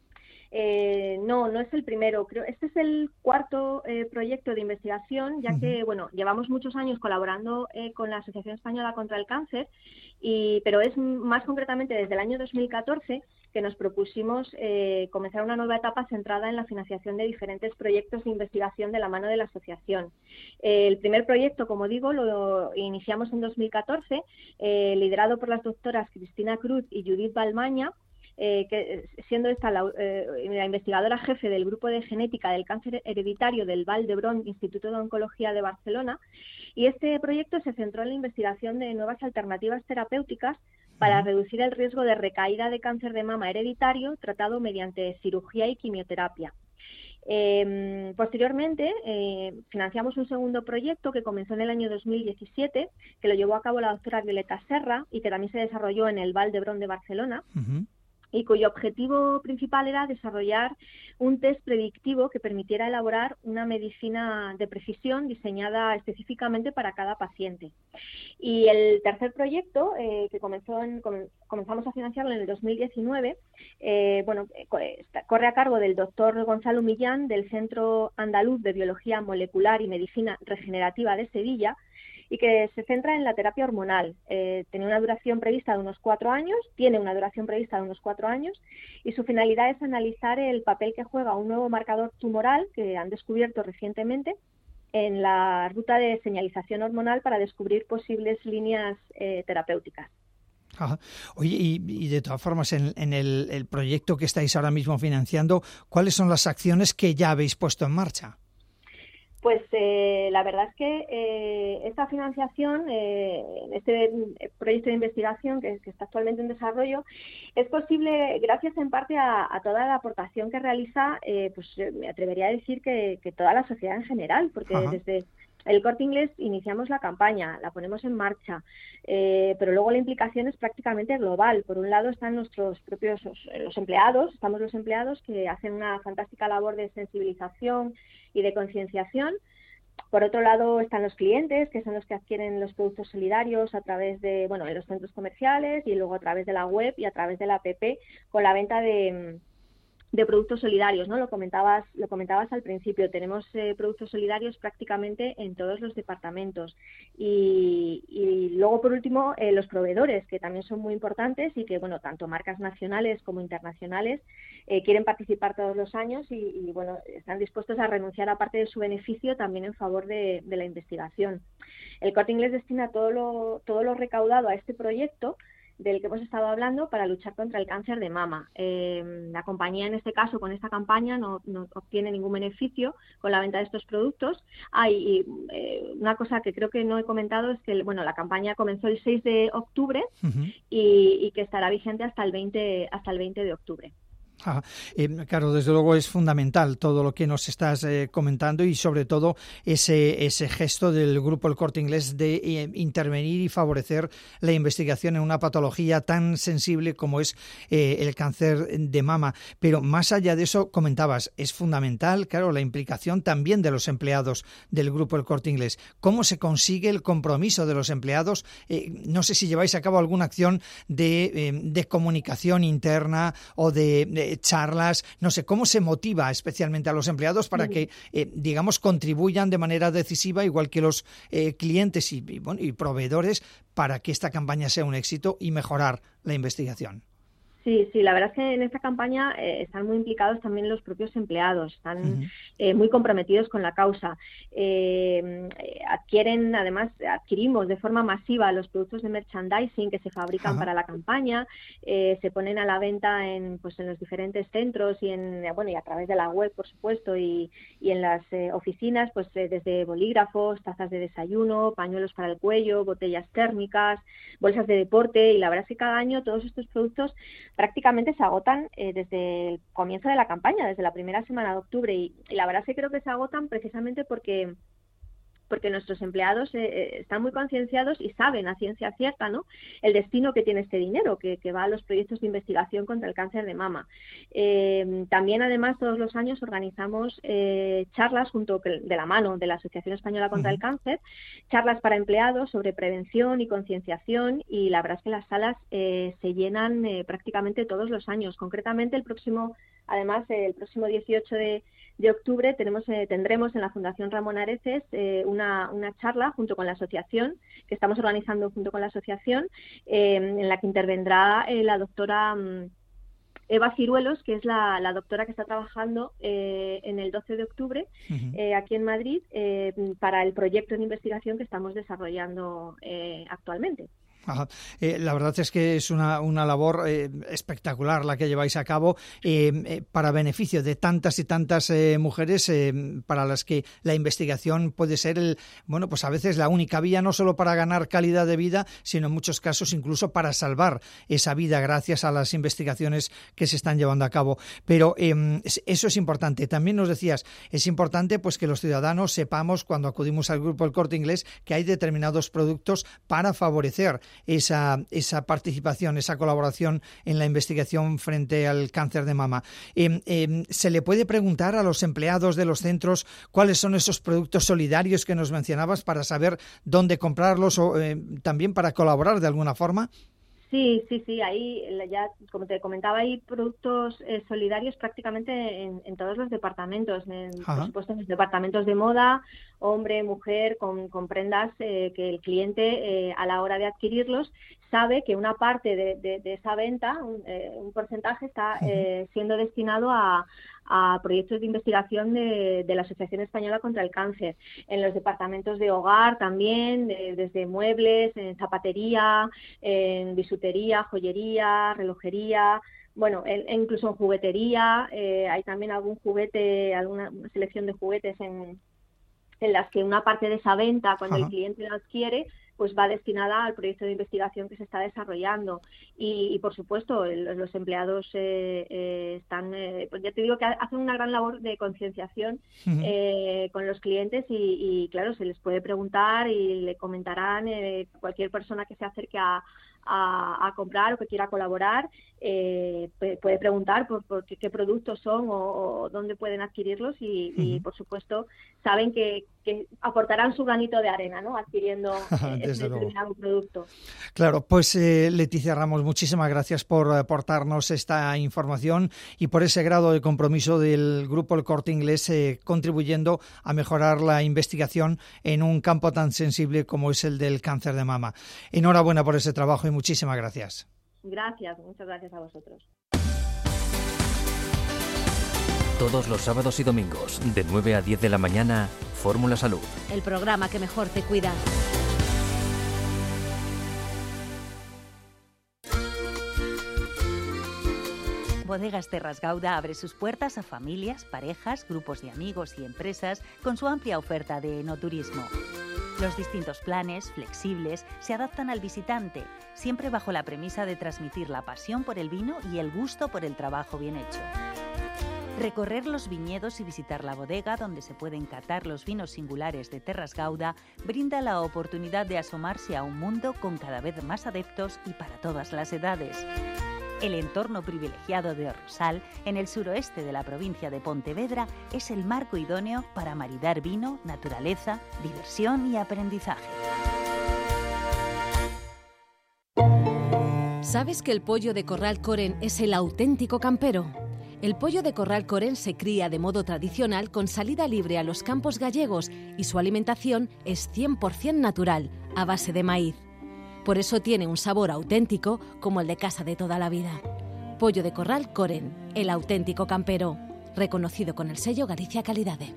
Eh, no, no es el primero. Creo este es el cuarto eh, proyecto de investigación, ya uh-huh. que bueno, llevamos muchos años colaborando eh, con la Asociación Española contra el Cáncer, y, pero es más concretamente desde el año dos mil catorce que nos propusimos eh, comenzar una nueva etapa centrada en la financiación de diferentes proyectos de investigación de la mano de la asociación. Eh, el primer proyecto, como digo, lo iniciamos en dos mil catorce, eh, liderado por las doctoras Cristina Cruz y Judith Balmaña, Eh, que, siendo esta la, eh, la investigadora jefe del grupo de genética del cáncer hereditario del Vall d'Hebron Instituto de Oncología de Barcelona, y este proyecto se centró en la investigación de nuevas alternativas terapéuticas para uh-huh. reducir el riesgo de recaída de cáncer de mama hereditario tratado mediante cirugía y quimioterapia. Eh, posteriormente, eh, financiamos un segundo proyecto que comenzó en el año dos mil diecisiete, que lo llevó a cabo la doctora Violeta Serra y que también se desarrolló en el Vall d'Hebron de Barcelona. Uh-huh. Y cuyo objetivo principal era desarrollar un test predictivo que permitiera elaborar una medicina de precisión diseñada específicamente para cada paciente. Y el tercer proyecto, eh, que comenzó en, comenzamos a financiarlo en el dos mil diecinueve, eh, bueno, corre a cargo del doctor Gonzalo Millán, del Centro Andaluz de Biología Molecular y Medicina Regenerativa de Sevilla, y que se centra en la terapia hormonal. Eh, tenía una duración prevista de unos cuatro años, tiene una duración prevista de unos cuatro años, y su finalidad es analizar el papel que juega un nuevo marcador tumoral que han descubierto recientemente en la ruta de señalización hormonal para descubrir posibles líneas eh, terapéuticas. Ajá. Oye, y, y de todas formas, en, en el, el proyecto que estáis ahora mismo financiando, ¿cuáles son las acciones que ya habéis puesto en marcha? Pues eh, la verdad es que eh, esta financiación, eh, este proyecto de investigación que, que está actualmente en desarrollo, es posible gracias en parte a, a toda la aportación que realiza, eh, pues me atrevería a decir que, que toda la sociedad en general, porque Ajá. desde El Corte Inglés iniciamos la campaña, la ponemos en marcha, eh, pero luego la implicación es prácticamente global. Por un lado están nuestros propios los empleados, estamos los empleados que hacen una fantástica labor de sensibilización y de concienciación. Por otro lado están los clientes, que son los que adquieren los productos solidarios a través de, bueno, en los centros comerciales y luego a través de la web y a través de la app con la venta de de productos solidarios, ¿no? Lo comentabas, lo comentabas al principio. Tenemos eh, productos solidarios prácticamente en todos los departamentos. Y, y luego, por último, eh, los proveedores, que también son muy importantes y que, bueno, tanto marcas nacionales como internacionales eh, quieren participar todos los años y, y, bueno, están dispuestos a renunciar a parte de su beneficio también en favor de, de la investigación. El Corte Inglés destina todo lo, todo lo recaudado a este proyecto del que hemos estado hablando para luchar contra el cáncer de mama. Eh, la compañía, en este caso, con esta campaña, no, no obtiene ningún beneficio con la venta de estos productos. Ah, y eh, una cosa que creo que no he comentado es que, bueno, la campaña comenzó el seis de octubre uh-huh. y, y que estará vigente hasta el veinte, hasta el veinte de octubre. Ah, eh, claro, desde luego es fundamental todo lo que nos estás eh, comentando y sobre todo ese, ese gesto del Grupo El Corte Inglés de eh, intervenir y favorecer la investigación en una patología tan sensible como es eh, el cáncer de mama. Pero más allá de eso, comentabas, es fundamental, claro, la implicación también de los empleados del Grupo El Corte Inglés. ¿Cómo se consigue el compromiso de los empleados? Eh, no sé si lleváis a cabo alguna acción de, eh, de comunicación interna o de, de charlas, no sé, ¿cómo se motiva especialmente a los empleados para que, eh, digamos, contribuyan de manera decisiva, igual que los eh, clientes y, y, bueno, y proveedores, para que esta campaña sea un éxito y mejorar la investigación? Sí, sí, la verdad es que en esta campaña eh, están muy implicados también los propios empleados, están uh-huh. eh, muy comprometidos con la causa. Eh, adquieren, además, adquirimos de forma masiva los productos de merchandising que se fabrican uh-huh. para la campaña, eh, se ponen a la venta en, pues, en los diferentes centros y en, bueno, y a través de la web, por supuesto, y, y en las eh, oficinas, pues eh, desde bolígrafos, tazas de desayuno, pañuelos para el cuello, botellas térmicas, bolsas de deporte, y la verdad es que cada año todos estos productos prácticamente se agotan eh, desde el comienzo de la campaña, desde la primera semana de octubre, y, y la verdad es que creo que se agotan precisamente porque porque nuestros empleados eh, están muy concienciados y saben a ciencia cierta, ¿no?, el destino que tiene este dinero, que, que va a los proyectos de investigación contra el cáncer de mama. Eh, también, además, todos los años organizamos eh, charlas junto de la mano de la Asociación Española contra uh-huh. el Cáncer, charlas para empleados sobre prevención y concienciación, y la verdad es que las salas eh, se llenan eh, prácticamente todos los años. Concretamente, el próximo, además, eh, el próximo dieciocho de de octubre tenemos eh, tendremos en la Fundación Ramón Areces eh, una, una charla junto con la asociación, que estamos organizando junto con la asociación, eh, en la que intervendrá eh, la doctora um, Eva Ciruelos, que es la, la doctora que está trabajando eh, en el doce de octubre uh-huh. eh, aquí en Madrid eh, para el proyecto de investigación que estamos desarrollando eh, actualmente. Ajá. Eh, la verdad es que es una, una labor eh, espectacular la que lleváis a cabo eh, eh, para beneficio de tantas y tantas eh, mujeres eh, para las que la investigación puede ser el, bueno, pues a veces la única vía, no solo para ganar calidad de vida, sino en muchos casos incluso para salvar esa vida gracias a las investigaciones que se están llevando a cabo. Pero eh, eso es importante. También nos decías, es importante pues que los ciudadanos sepamos cuando acudimos al grupo El Corte Inglés que hay determinados productos para favorecer esa, esa participación, esa colaboración en la investigación frente al cáncer de mama. Eh, eh, ¿Se le puede preguntar a los empleados de los centros cuáles son esos productos solidarios que nos mencionabas para saber dónde comprarlos o eh, también para colaborar de alguna forma? Sí, sí, sí, ahí ya, como te comentaba, hay productos eh, solidarios prácticamente en, en todos los departamentos, en, por supuesto en los departamentos de moda, hombre, mujer, con, con prendas eh, que el cliente eh, a la hora de adquirirlos sabe que una parte de, de, de esa venta, un, eh, un porcentaje está eh, siendo destinado a, a proyectos de investigación de, de la Asociación Española contra el Cáncer. En los departamentos de hogar también, de, desde muebles, en zapatería, en bisutería, joyería, relojería. Bueno, el, incluso en juguetería, eh, hay también algún juguete, alguna selección de juguetes en, en las que una parte de esa venta, cuando Ajá. el cliente lo adquiere, pues va destinada al proyecto de investigación que se está desarrollando. Y, y por supuesto, el, los empleados eh, eh, están, eh, pues ya te digo que hacen una gran labor de concienciación uh-huh. eh, con los clientes y, y, claro, se les puede preguntar y le comentarán eh, cualquier persona que se acerque a, a, a comprar o que quiera colaborar, eh, puede preguntar por, por qué, qué productos son o, o dónde pueden adquirirlos y, uh-huh. y, por supuesto, saben que, que aportarán su granito de arena, ¿no? Adquiriendo eh, este determinado producto. Claro, pues eh, Leticia Ramos, muchísimas gracias por aportarnos esta información y por ese grado de compromiso del Grupo El Corte Inglés eh, contribuyendo a mejorar la investigación en un campo tan sensible como es el del cáncer de mama. Enhorabuena por ese trabajo y muchísimas gracias. Gracias, muchas gracias a vosotros. Todos los sábados y domingos, de nueve a diez de la mañana, Fórmula Salud. El programa que mejor te cuida. Bodegas Terras Gauda abre sus puertas a familias, parejas, grupos de amigos y empresas con su amplia oferta de enoturismo. Los distintos planes, flexibles, se adaptan al visitante, siempre bajo la premisa de transmitir la pasión por el vino y el gusto por el trabajo bien hecho. Recorrer los viñedos y visitar la bodega donde se pueden catar los vinos singulares de Terras Gauda brinda la oportunidad de asomarse a un mundo con cada vez más adeptos y para todas las edades. El entorno privilegiado de Rosal, en el suroeste de la provincia de Pontevedra, es el marco idóneo para maridar vino, naturaleza, diversión y aprendizaje. ¿Sabes que el pollo de Corral Coren es el auténtico campero? El pollo de Corral Coren se cría de modo tradicional con salida libre a los campos gallegos y su alimentación es cien por ciento natural, a base de maíz. Por eso tiene un sabor auténtico como el de casa de toda la vida. Pollo de Corral Coren, el auténtico campero, reconocido con el sello Galicia Calidade.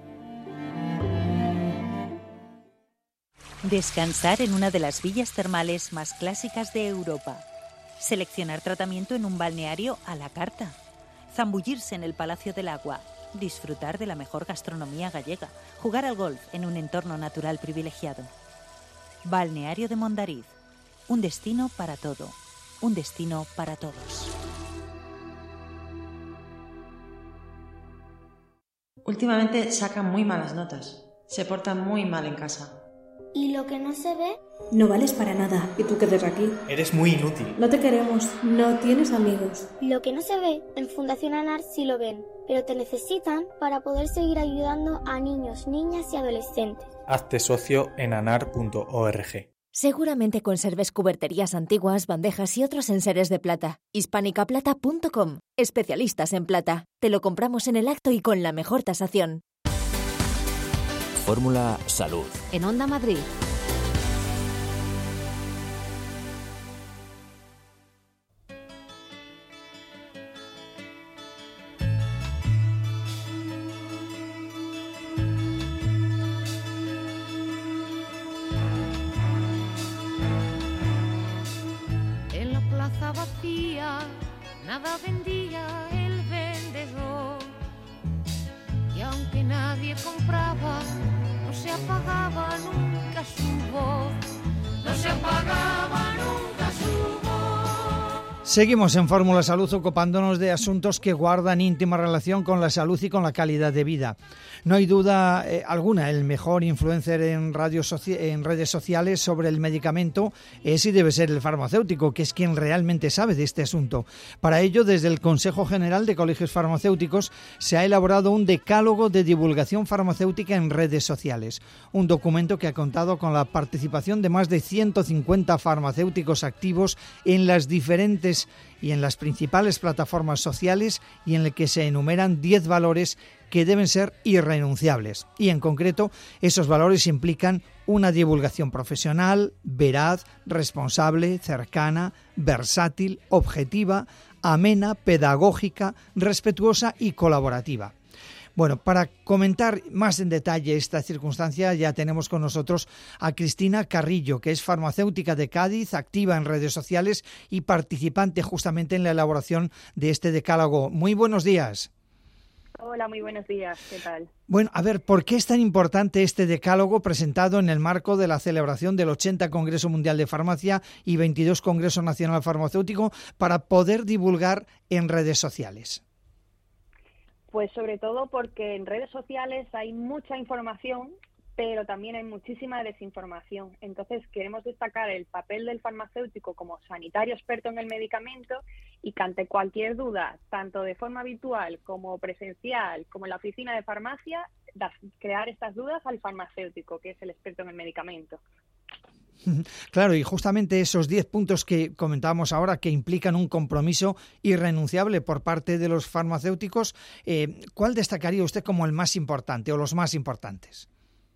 Descansar en una de las villas termales más clásicas de Europa. Seleccionar tratamiento en un balneario a la carta. Zambullirse en el Palacio del Agua. Disfrutar de la mejor gastronomía gallega. Jugar al golf en un entorno natural privilegiado. Balneario de Mondariz. Un destino para todo. Un destino para todos. Últimamente sacan muy malas notas. Se portan muy mal en casa. ¿Y lo que no se ve? No vales para nada. ¿Y tú qué haces aquí? Eres muy inútil. No te queremos. No tienes amigos. Lo que no se ve, en Fundación ANAR sí lo ven. Pero te necesitan para poder seguir ayudando a niños, niñas y adolescentes. Hazte socio en anar punto org. Seguramente conserves cuberterías antiguas, bandejas y otros enseres de plata. hispánica plata punto com. Especialistas en plata. Te lo compramos en el acto y con la mejor tasación. Fórmula Salud. En Onda Madrid. caja vacía, nada vendía el vendedor. Y aunque nadie compraba, no se apagaba nunca su voz. No se apagaba nunca su voz. Seguimos en Fórmula Salud ocupándonos de asuntos que guardan íntima relación con la salud y con la calidad de vida. No hay duda eh, alguna, el mejor influencer en, radio soci- en redes sociales sobre el medicamento es y debe ser el farmacéutico, que es quien realmente sabe de este asunto. Para ello, desde el Consejo General de Colegios Farmacéuticos se ha elaborado un decálogo de divulgación farmacéutica en redes sociales, un documento que ha contado con la participación de más de ciento cincuenta farmacéuticos activos en las diferentes y en las principales plataformas sociales, y en el que se enumeran diez valores que deben ser irrenunciables. Y en concreto, esos valores implican una divulgación profesional, veraz, responsable, cercana, versátil, objetiva, amena, pedagógica, respetuosa y colaborativa. Bueno, para comentar más en detalle esta circunstancia ya tenemos con nosotros a Cristina Carrillo, que es farmacéutica de Cádiz, activa en redes sociales y participante justamente en la elaboración de este decálogo. Muy buenos días. Hola, muy buenos días. ¿Qué tal? Bueno, a ver, ¿por qué es tan importante este decálogo presentado en el marco de la celebración del ochenta Congreso Mundial de Farmacia y veintidós Congreso Nacional Farmacéutico para poder divulgar en redes sociales? Pues sobre todo porque en redes sociales hay mucha información, pero también hay muchísima desinformación. Entonces queremos destacar el papel del farmacéutico como sanitario experto en el medicamento y que ante cualquier duda, tanto de forma habitual como presencial, como en la oficina de farmacia, crear estas dudas al farmacéutico, que es el experto en el medicamento. Claro, y justamente esos diez puntos que comentábamos ahora, que implican un compromiso irrenunciable por parte de los farmacéuticos, eh, ¿cuál destacaría usted como el más importante o los más importantes?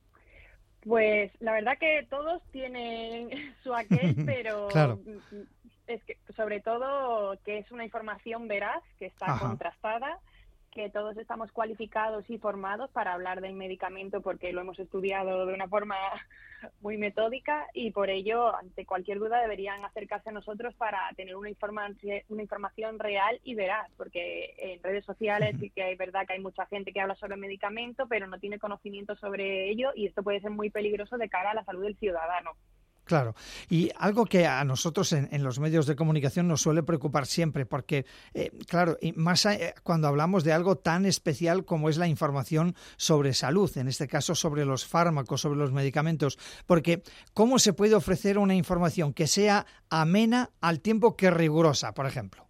Pues la verdad que todos tienen su aquel, pero claro. Es que sobre todo que es una información veraz, que está Ajá. contrastada, que todos estamos cualificados y formados para hablar del medicamento porque lo hemos estudiado de una forma muy metódica y por ello, ante cualquier duda, deberían acercarse a nosotros para tener una, informa- una información real y veraz, porque en redes sociales sí que es verdad que hay mucha gente que habla sobre el medicamento, pero no tiene conocimiento sobre ello y esto puede ser muy peligroso de cara a la salud del ciudadano. Claro, y algo que a nosotros en, en los medios de comunicación nos suele preocupar siempre, porque, eh, claro, y más eh, cuando hablamos de algo tan especial como es la información sobre salud, en este caso sobre los fármacos, sobre los medicamentos, porque ¿cómo se puede ofrecer una información que sea amena al tiempo que rigurosa, por ejemplo?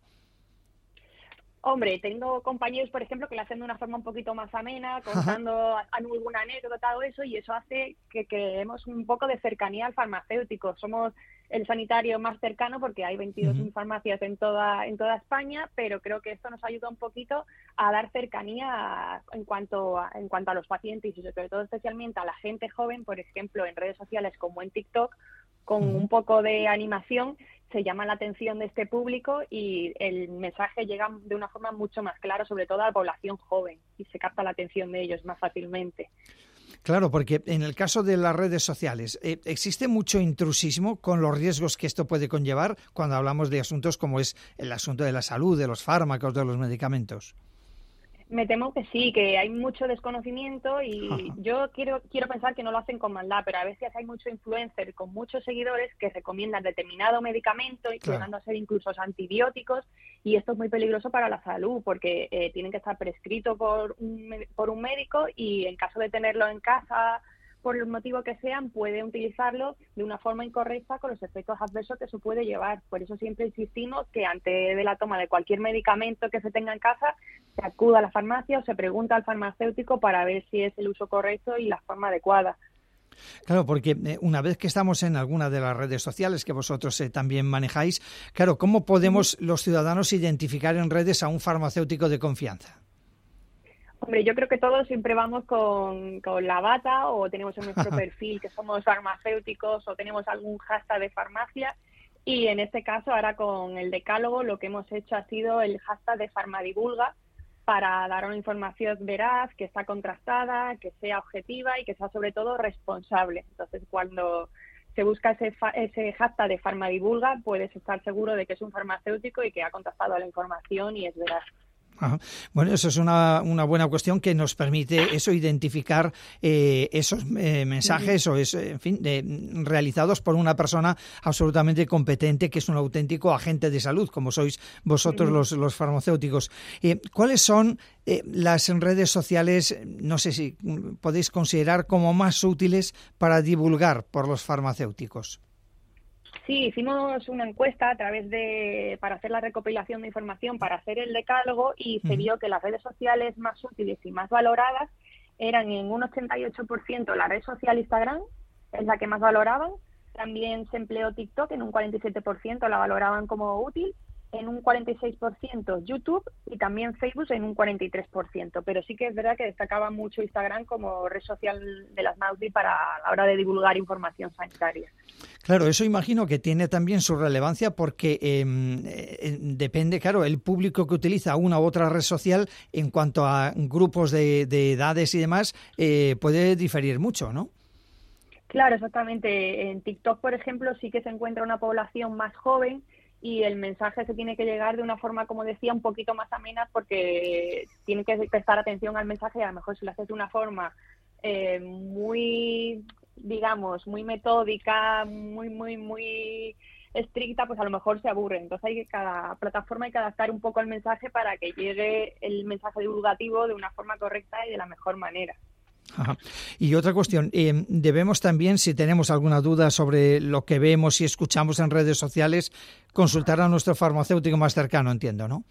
Hombre, tengo compañeros, por ejemplo, que lo hacen de una forma un poquito más amena, contando alguna anécdota o eso, y eso hace que creemos un poco de cercanía al farmacéutico. Somos el sanitario más cercano porque hay veintidós mil uh-huh. farmacias en toda en toda España, pero creo que esto nos ayuda un poquito a dar cercanía en cuanto a, en cuanto a los pacientes y sobre todo especialmente a la gente joven, por ejemplo, en redes sociales como en TikTok, con uh-huh. un poco de animación se llama la atención de este público y el mensaje llega de una forma mucho más clara, sobre todo a la población joven, y se capta la atención de ellos más fácilmente. Claro, porque en el caso de las redes sociales, eh, ¿existe mucho intrusismo con los riesgos que esto puede conllevar cuando hablamos de asuntos como es el asunto de la salud, de los fármacos, de los medicamentos? Me temo que sí, que hay mucho desconocimiento y Ajá. yo quiero quiero pensar que no lo hacen con maldad, pero a veces hay mucho influencer con muchos seguidores que recomiendan determinado medicamento, claro. llegando a ser incluso antibióticos, y esto es muy peligroso para la salud porque eh, tienen que estar prescritos por un, por un médico y en caso de tenerlo en casa, por el motivo que sean, pueden utilizarlo de una forma incorrecta con los efectos adversos que eso puede llevar. Por eso siempre insistimos que antes de la toma de cualquier medicamento que se tenga en casa, se acuda a la farmacia o se pregunta al farmacéutico para ver si es el uso correcto y la forma adecuada. Claro, porque una vez que estamos en alguna de las redes sociales que vosotros eh, también manejáis, claro, ¿cómo podemos los ciudadanos identificar en redes a un farmacéutico de confianza? Hombre, yo creo que todos siempre vamos con, con la bata o tenemos en nuestro perfil que somos farmacéuticos o tenemos algún hashtag de farmacia y en este caso ahora con el decálogo lo que hemos hecho ha sido el hashtag de Farmadivulga para dar una información veraz, que está contrastada, que sea objetiva y que sea sobre todo responsable. Entonces cuando se busca ese, fa- ese hashtag de Farmadivulga, puedes estar seguro de que es un farmacéutico y que ha contactado a la información y es veraz. Ajá. Bueno, eso es una, una buena cuestión que nos permite eso, identificar eh, esos eh, mensajes o es, en fin, de, realizados por una persona absolutamente competente que es un auténtico agente de salud, como sois vosotros uh-huh. los, los farmacéuticos. Eh, ¿Cuáles son eh, las redes sociales, no sé si podéis considerar como más útiles para divulgar por los farmacéuticos? Sí, hicimos una encuesta a través de, para hacer la recopilación de información, para hacer el decálogo, y se vio que las redes sociales más útiles y más valoradas eran en un ochenta y ocho por ciento la red social Instagram, es la que más valoraban. También se empleó TikTok, en un cuarenta y siete por ciento la valoraban como útil, en un cuarenta y seis por ciento YouTube y también Facebook en un cuarenta y tres por ciento. Pero sí que es verdad que destacaba mucho Instagram como red social de las más útiles para la hora de divulgar información sanitaria. Claro, eso imagino que tiene también su relevancia porque eh, eh, depende, claro, el público que utiliza una u otra red social en cuanto a grupos de, de edades y demás eh, puede diferir mucho, ¿no? Claro, exactamente. En TikTok, por ejemplo, sí que se encuentra una población más joven y el mensaje se tiene que llegar de una forma, como decía, un poquito más amena, porque tiene que prestar atención al mensaje y a lo mejor si lo haces de una forma eh, muy, digamos, muy metódica, muy, muy, muy estricta, pues a lo mejor se aburre. Entonces hay que, cada plataforma hay que adaptar un poco el mensaje para que llegue el mensaje divulgativo de una forma correcta y de la mejor manera. Ajá. Y otra cuestión, eh, debemos también, si tenemos alguna duda sobre lo que vemos y escuchamos en redes sociales, consultar a nuestro farmacéutico más cercano, entiendo, ¿no?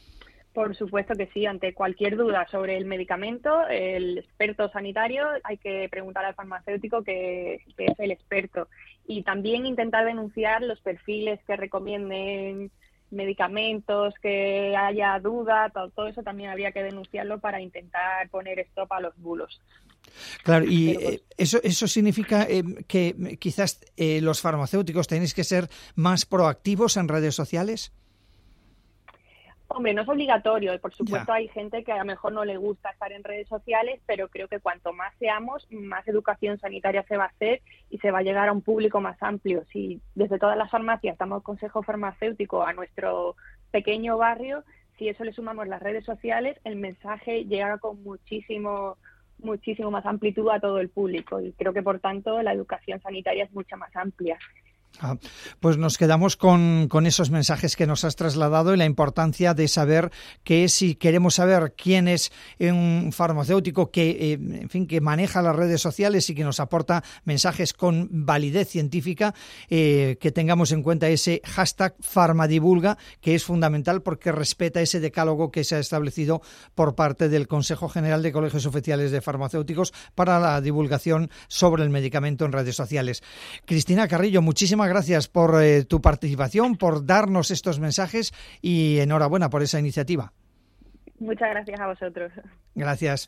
Por supuesto que sí. Ante cualquier duda sobre el medicamento, el experto sanitario, hay que preguntar al farmacéutico que, que es el experto. Y también intentar denunciar los perfiles que recomienden medicamentos, que haya duda, todo, todo eso también habría que denunciarlo para intentar poner stop a los bulos. Claro, y eh, eso eso significa eh, que quizás eh, los farmacéuticos tenéis que ser más proactivos en redes sociales. Hombre, no es obligatorio. Por supuesto, Ya. hay gente que a lo mejor no le gusta estar en redes sociales, pero creo que cuanto más seamos, más educación sanitaria se va a hacer y se va a llegar a un público más amplio. Si desde todas las farmacias damos consejo farmacéutico a nuestro pequeño barrio, si eso le sumamos las redes sociales, el mensaje llega con muchísimo, muchísimo más amplitud a todo el público. Y creo que, por tanto, la educación sanitaria es mucho más amplia. Ah, pues nos quedamos con, con esos mensajes que nos has trasladado y la importancia de saber que si queremos saber quién es un farmacéutico que, eh, en fin, que maneja las redes sociales y que nos aporta mensajes con validez científica, eh, que tengamos en cuenta ese hashtag Farmadivulga, que es fundamental porque respeta ese decálogo que se ha establecido por parte del Consejo General de Colegios Oficiales de Farmacéuticos para la divulgación sobre el medicamento en redes sociales. Cristina Carrillo, muchísimas gracias por eh, tu participación, por darnos estos mensajes y enhorabuena por esa iniciativa. Muchas gracias a vosotros. Gracias.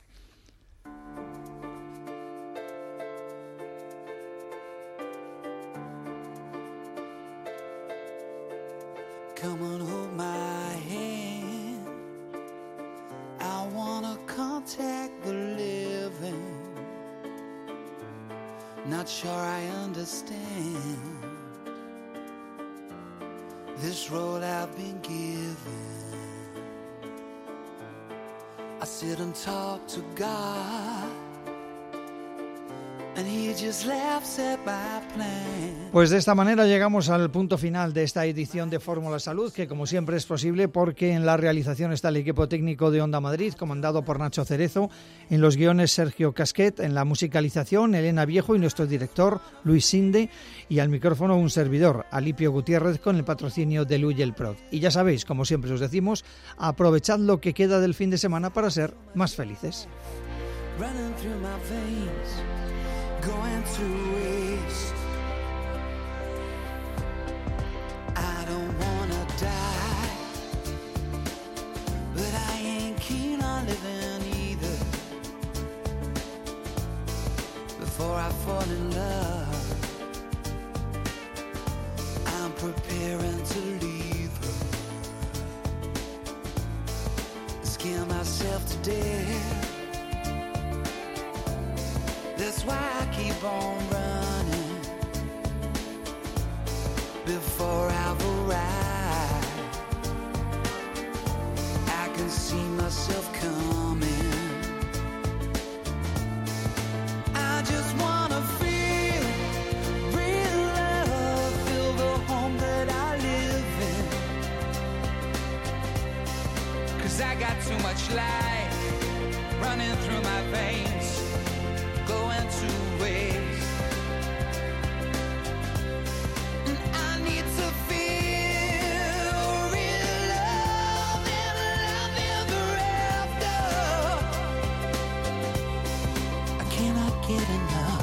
Come on, hold my hand. I wanna contact the living. Not sure I understand this role I've been given. I sit and talk to God, and he just laughs at my plan. Pues de esta manera llegamos al punto final de esta edición de Fórmula Salud, que como siempre es posible porque en la realización está el equipo técnico de Onda Madrid, comandado por Nacho Cerezo, en los guiones Sergio Casquet, en la musicalización Elena Viejo y nuestro director Luis Sinde, y al micrófono un servidor, Alipio Gutiérrez, con el patrocinio de Luyel Prod. Y ya sabéis, como siempre os decimos, aprovechad lo que queda del fin de semana para ser más felices. Running through my veins, going to waste. I don't wanna die, but I ain't keen on living either. Before I fall in love, I'm preparing to leave her. Scare myself to death. That's why I keep on running. too much life running through my veins, going to waste. And I need to feel real love and love ever after. I cannot get enough.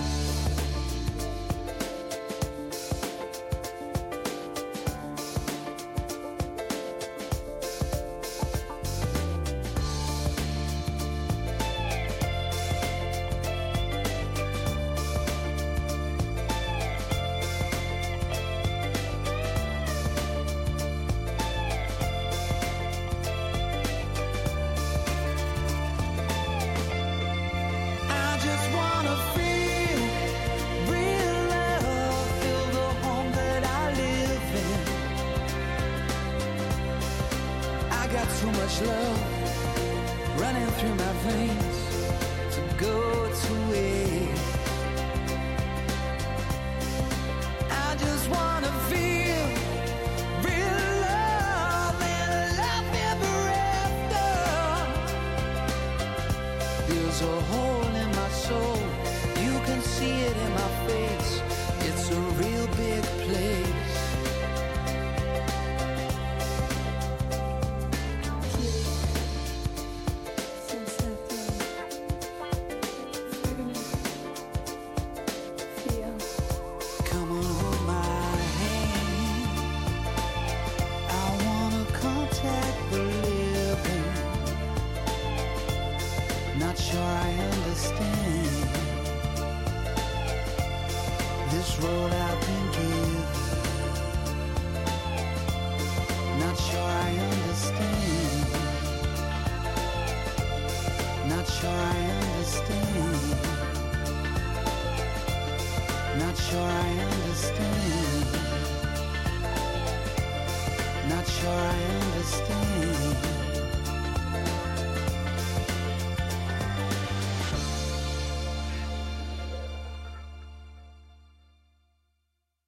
Too much love running through my veins to go to waste. I just wanna feel real love and love ever after. There's a hole in my soul, you can see it in my face. It's a real big place. Not sure I understand.